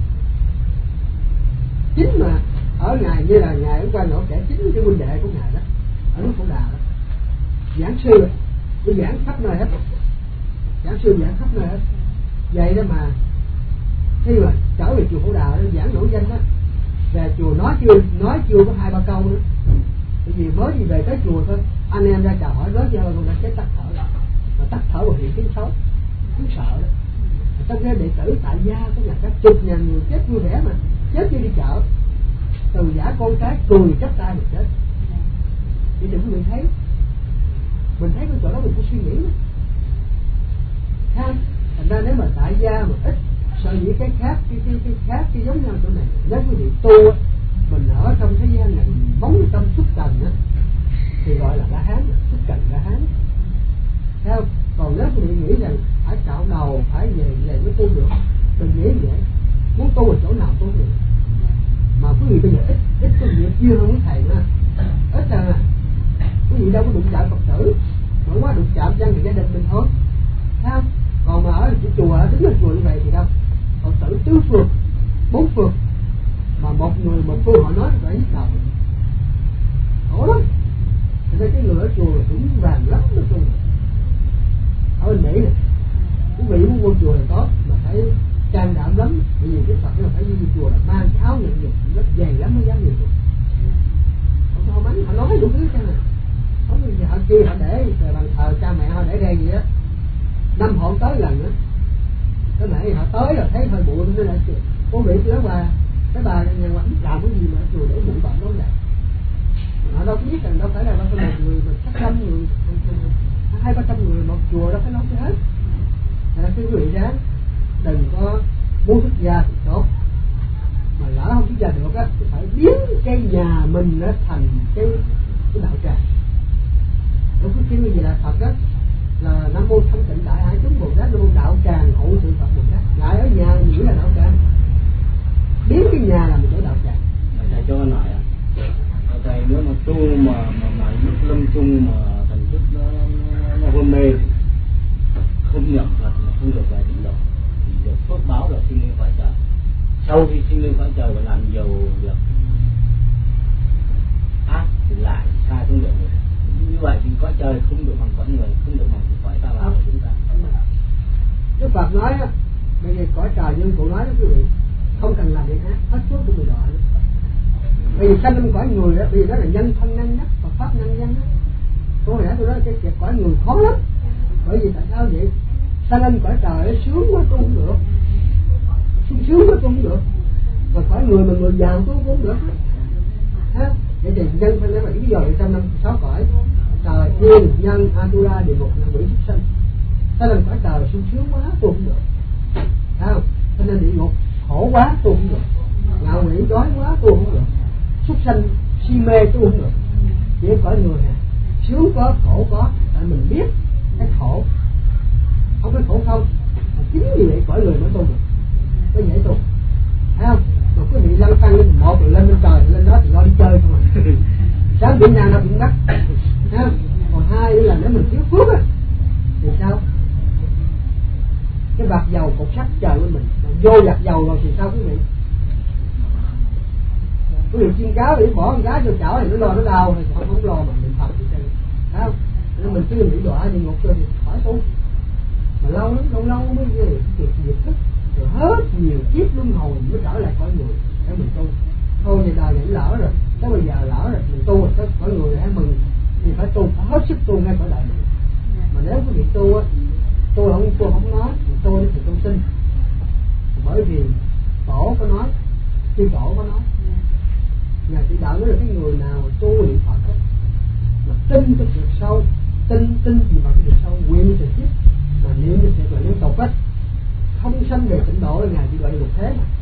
Chính mà ở ngài như là ngài ở Quan Ngộ kể chính cái huynh đệ của ngài đó ở núi Phổ Đà đó, giảng sư đi giảng khắp nơi hết, giảng sư giảng khắp nơi hết. Vậy đó mà khi mà trở về chùa Phổ Đà đó, giảng nổi danh đó, về chùa nói chưa có 2-3 câu nữa, bởi vì mới đi về tới chùa thôi, anh em ra chào hỏi nói cho con đã chết tắt thở, mà tắt thở một hiện tiếng xấu, cũng sợ đó. Trong cái đệ tử tại gia có nhà các chục ngàn người chết vui vẻ mà chết như đi chợ, từ giả con cái cười chắp tay mà chết. Vậy đừng có mình thấy cái chỗ đó mình phải suy nghĩ đó. Thành ra nếu mà tại gia mà ít sợ những cái khác, cái khác cái giống nhau chỗ này, nếu quý vị tu mình ở trong thế gian này bóng tâm xuất trần á, thì gọi là La Hán, xuất trần La Hán. Theo còn nếu quý vị nghĩ rằng phải cạo đầu, phải về mới tu được, đừng nghĩ vậy. Muốn tu ở chỗ nào tu được. Mà quý vị bây giờ ít có việc dưa hơn với thầy nữa, ít rằng quý vị đâu có đụng chạm Phật tử, mà quá đụng chạm dân thì gia đình mình thôi, thấy không? Còn mà ở chùa, đứng ở chùa như vậy thì đâu, Phật tử tứ phương, 4 phương, mà một người một phương họ nói phải nhức đầu, khổ lắm. Thì đây cái người ở chùa cũng vàng lắm đó chùa. Ở bên Mỹ này, quý vị muốn vô chùa thì có, mà phải can đảm lắm, bởi vì cái Phật nó phải đi chùa là mang cái áo nhận dục rất dày lắm mới dám nhận dục. Họ bánh, họ nói đủ thứ cho này, không gì họ kia họ để bàn thờ cha mẹ họ để đây gì á, năm họ tới lần nữa, cái mẹ họ tới rồi thấy hơi bụi nó lại cô bị chứ bà cái bà nhà ngoại làm cái gì mà chùa để bụi bặm nó vậy, họ đâu có biết rằng đâu phải là bao nhiêu người mà 100 người 200-300 người một chùa đâu phải nấu hết. Nên quý vị ráng đừng có muốn xuất gia thì tốt, mà lỡ không xuất gia được á thì phải biến cái nhà mình nó thành cái đạo tràng. Lúc cái tiếng gì là Phật đó là Nam mô Thanh Tịnh Đại Hải Chúng Bồ Tát, Nam mô Đạo Tràng Hộ Sự Phật Bồ Tát. Lại ở nhà mình nghĩ là đạo tràng, biến cái nhà là một chỗ đạo tràng. Thầy cho anh hỏi ạ, thầy nếu mà tu mà lúc lâm chung mà thần thức nó hôn mê, không nhận Phật mà không được về tịnh độ thì được phước báo là sinh lên cõi trời. Sau khi sinh lên cõi trời và làm nhiều việc ác thì lại sai không được. Như vậy thì cõi trời không được bằng cõi người, không được bằng cõi ta bà của chúng ta. Đức Phật nói á, bây giờ cõi trời nhưng cụ nói đó quý vị, không cần làm việc ác, hết phước của người đọa. Bây giờ sanh lên cõi người á, bây giờ đó là nhân thân nhân nhất, Phật pháp nhân dân á. Tôi đã tôi nói cái cõi người khó lắm. Bởi vì tại sao vậy? Sanh lên cõi trời nó sướng quá tôi không được, sướng quá tôi không được. Mà cõi người mà người giàu tôi cũng không được. Ha? Vậy thì nhân thân đó là lý do trong 56 cõi trời, thiên, nhân, Atura, địa ngục, là quỷ súc sanh. Sanh lên cõi trời sung sướng quá tôi không được, thấy không? Sanh lên địa ngục khổ quá tôi không được, ngạo nghễ đói quá tôi không được, súc sanh si mê tôi không được. Chỉ cõi người nè, sướng có khổ có, tại mình biết cái khổ, không có khổ không, mà chính vì vậy cõi người mới tu được, mới dễ tu, thấy không? Mà quý vị lăn tăng lên một rồi lên bên trời lên đó thì lo đi chơi không à. Sáng biển Nam nó biển Bắc, thấy không? Còn hai nữa là nếu mình thiếu phước á thì sao? Cái vạt dầu cột sắt chờ với mình, vô vạt dầu rồi thì sao quý vị? Quý vị chiên cáo thì bỏ con cá vô chảo thì nó lo nó đau, thì không lo mà mình Phật thì sao? Thấy không? Nên mình cứ bị đọa địa ngục rồi thì khỏi tu. Mà lâu lắm mới việc thức rồi hết nhiều kiếp luân hồi mới trở lại cõi người để mình tu. Thôi vậy đời này lỡ rồi, tới bây giờ lỡ rồi mình tu rồi tới cõi người hãy mừng thì phải tu, phải hết sức tu ngay cõi đại mình. Mà nếu có việc tu á, tôi không nói, tôi thì tu sinh. Bởi vì tổ có nói, chư tổ có nói, nhà chỉ đạo nói là cái người nào tu niệm Phật á, mà tin cái sự sâu, tin gì vào cái sự sâu, nguyện sự thiết, mà niệm cái sự là liên tục á, không sanh về tịnh độ là ngài chỉ gọi là một thế mà.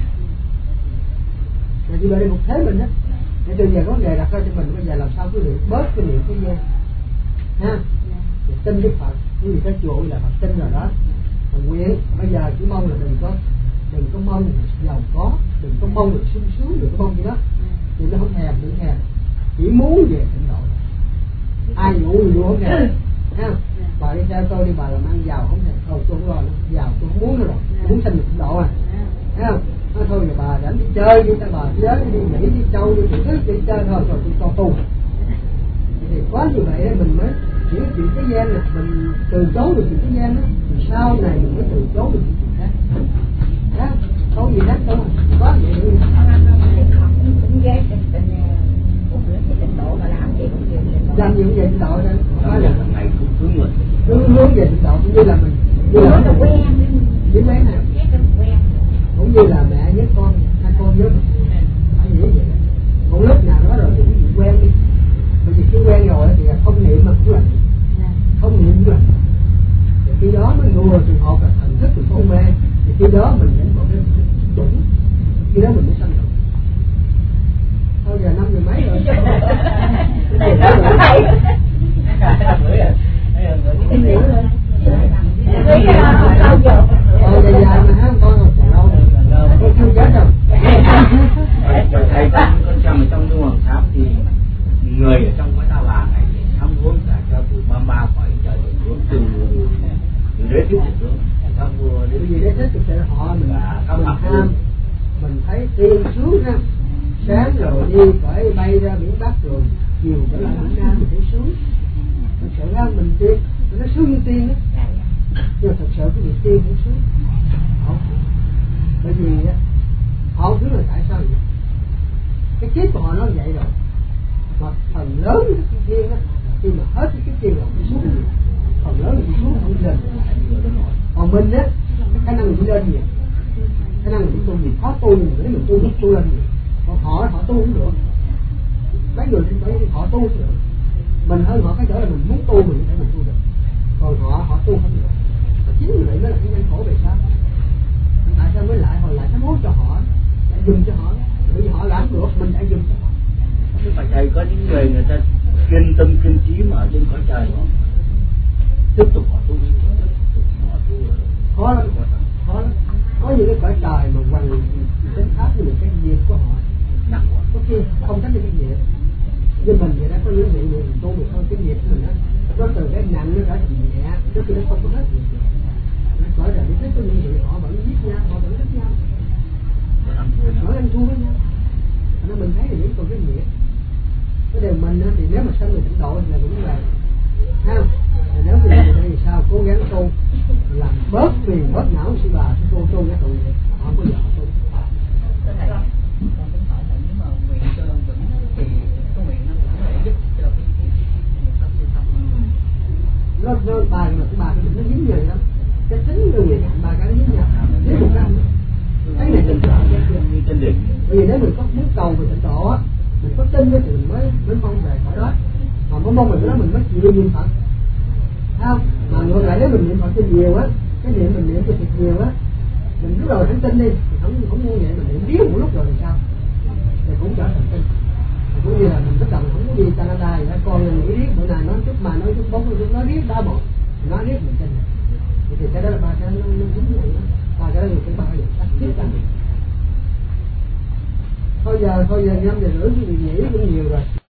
Ngài chỉ gọi là một thế mình á. Để từ giờ có nghề đặt ra cho mình bây giờ làm sao cứ niệm bớt cái niệm cái gian, ha? Để tin Đức Phật, cái gì cái chùa là Phật tin rồi đó. Mà nguyện bây giờ chỉ mong là đừng có mong giàu có, đừng có mong được sung sướng, đừng có mong gì đó. Đừng có không thèm, đừng thèm, chỉ muốn về tịnh độ. Ai ngủ thì vô không thèm, ha? Bà đi theo tôi đi, bà làm ăn giàu không thèm, thôi tôi không lo nữa, giàu tôi không muốn nữa rồi, tôi muốn sanh được tịnh độ à, thấy không? Nói thôi rồi bà đánh đi chơi đi, ta bà giới đi Mỹ đi Châu đi thứ đi chơi thôi, rồi tôi cho tu. Thì có như vậy mình mới chỉ chuyện cái gian này, mình từ chối được chuyện cái gian đó, thì sau này mình mới từ chối được chuyện khác. Đó, có gì khác đâu, có vậy đi. Cũng ghét cũng tịnh độ mà làm gì cũng về tịnh độ. Làm gì cũng về tịnh độ thôi. Nói là ngày cũng hướng người. Hướng về tịnh độ cũng như là mình. Như là nó quen. Biết mấy nào? Quen. Cũng như là mẹ với con, hai con với mình. Phải nghĩ vậy. Một lúc nào đó rồi thì quý vị quen đi. Bởi vì khi quen rồi thì không niệm mà cũng là không niệm cũng là. Thì khi đó mới ngừa trường hợp là thần thức mình không mê. Thì khi đó mình vẫn còn cái chuẩn. Khi đó mình mới sanh được. Thôi giờ 5 giờ mấy rồi. Giờ dài mà hát con rồi còn lâu rồi. Con chưa chết đâu. Thầy trong luân hồi tháp thì người ở trong cõi Ta Bà này thì sám hối cả cho từ 33 cõi trời xuống từ đế thích xuống các vua đến gì đế thích thì họ mình tham, mình thấy tiên sướng ha, sáng rồi đi phải bay ra biển Bắc rồi chiều trở lại biển Nam mình thấy sướng, thật sự ra mình tiên nó sướng như tiên đó, nhưng thật sự cái việc tiên cũng sướng, không, bởi vì họ không biết là tại sao vậy, cái kiếp của họ nó vậy rồi, mà phần lớn cái tiên đó khi mà hết cái tiên rồi nó xuống, phần lớn là xuống không lên, còn mình á cái khả năng mình đi lên nhiều, khả năng mình đi tu nhiều, khó tu mình để mình tu lên nhiều. Còn họ tu cũng được, mấy người trên đấy họ tu cũng được, mình hơn họ cái chỗ là mình muốn tu mình để mình tu được, còn họ tu không được. Và chính vì vậy mới là cái nhân khổ về sau. Tại sao mới lại hồi lại nó muốn cho họ, lại dùng cho họ, bởi vì họ làm được mình lại dùng cho họ. Nhưng mà thầy có những người ta kiên tâm kiên trí mà ở trên cõi trời họ tiếp tục họ tu, khó lắm. Có những cái cõi trời mà quằn đến áp như cái nghiệp của họ nặng quá, có khi không tránh được cái nghiệp. Như mình vậy đó, có những vị mình tu được hơn cái nghiệp của mình đó, nó từ cái nặng nó trở thành nhẹ, trước khi nó không có hết nghiệp. Nó cõi trời biết có những vị họ vẫn giết nhau, họ vẫn đánh nhau, họ ăn thua với nhau. Nên mình thấy là những còn cái nghĩa. Cái điều mình thì nếu mà sanh người tịnh độ thì là cũng là không. Thì nếu mình làm thì sao cố gắng tu, làm bớt phiền bớt não sư bà sư cô tu cái tội nghiệp, họ không có vợ tu. Con tính hỏi là nếu mà nguyện cho vững thì cái nguyện nó cũng có thể giúp cho cái tâm như tâm. Nó ba cái nó dính nhau lắm. Cái tính người nguyện ba cái nó dính nhau. Nếu một năm cái này mình rõ như trên đỉnh. Bởi vì nếu mình có muốn cầu về tịnh độ á, mình có tin thì mình mới mong về cõi đó. Mà mới mong về cái đó mình mới chịu niệm Phật. Không? Mà ngược lại nếu mình niệm Phật tin nhiều á, cái niệm mình niệm cho thiệt nhiều á, mình lúc đầu thánh tin đi, thì không ngu vậy mình niệm riết một lúc rồi làm sao? Thì cũng trở thành tin. Thì cũng như là mình bắt đầu không có đi Canada thì con mình nghĩ riết bữa nào nói chút mà nói chút bóng nói riết đau một, nói riết mình tin. Thì cái đó là ba cái nó dính vậy đó. Ba cái đó là cái ba cái sách tiếp cận. Thôi giờ 5 giờ rưỡi thì nghỉ cũng nhiều rồi.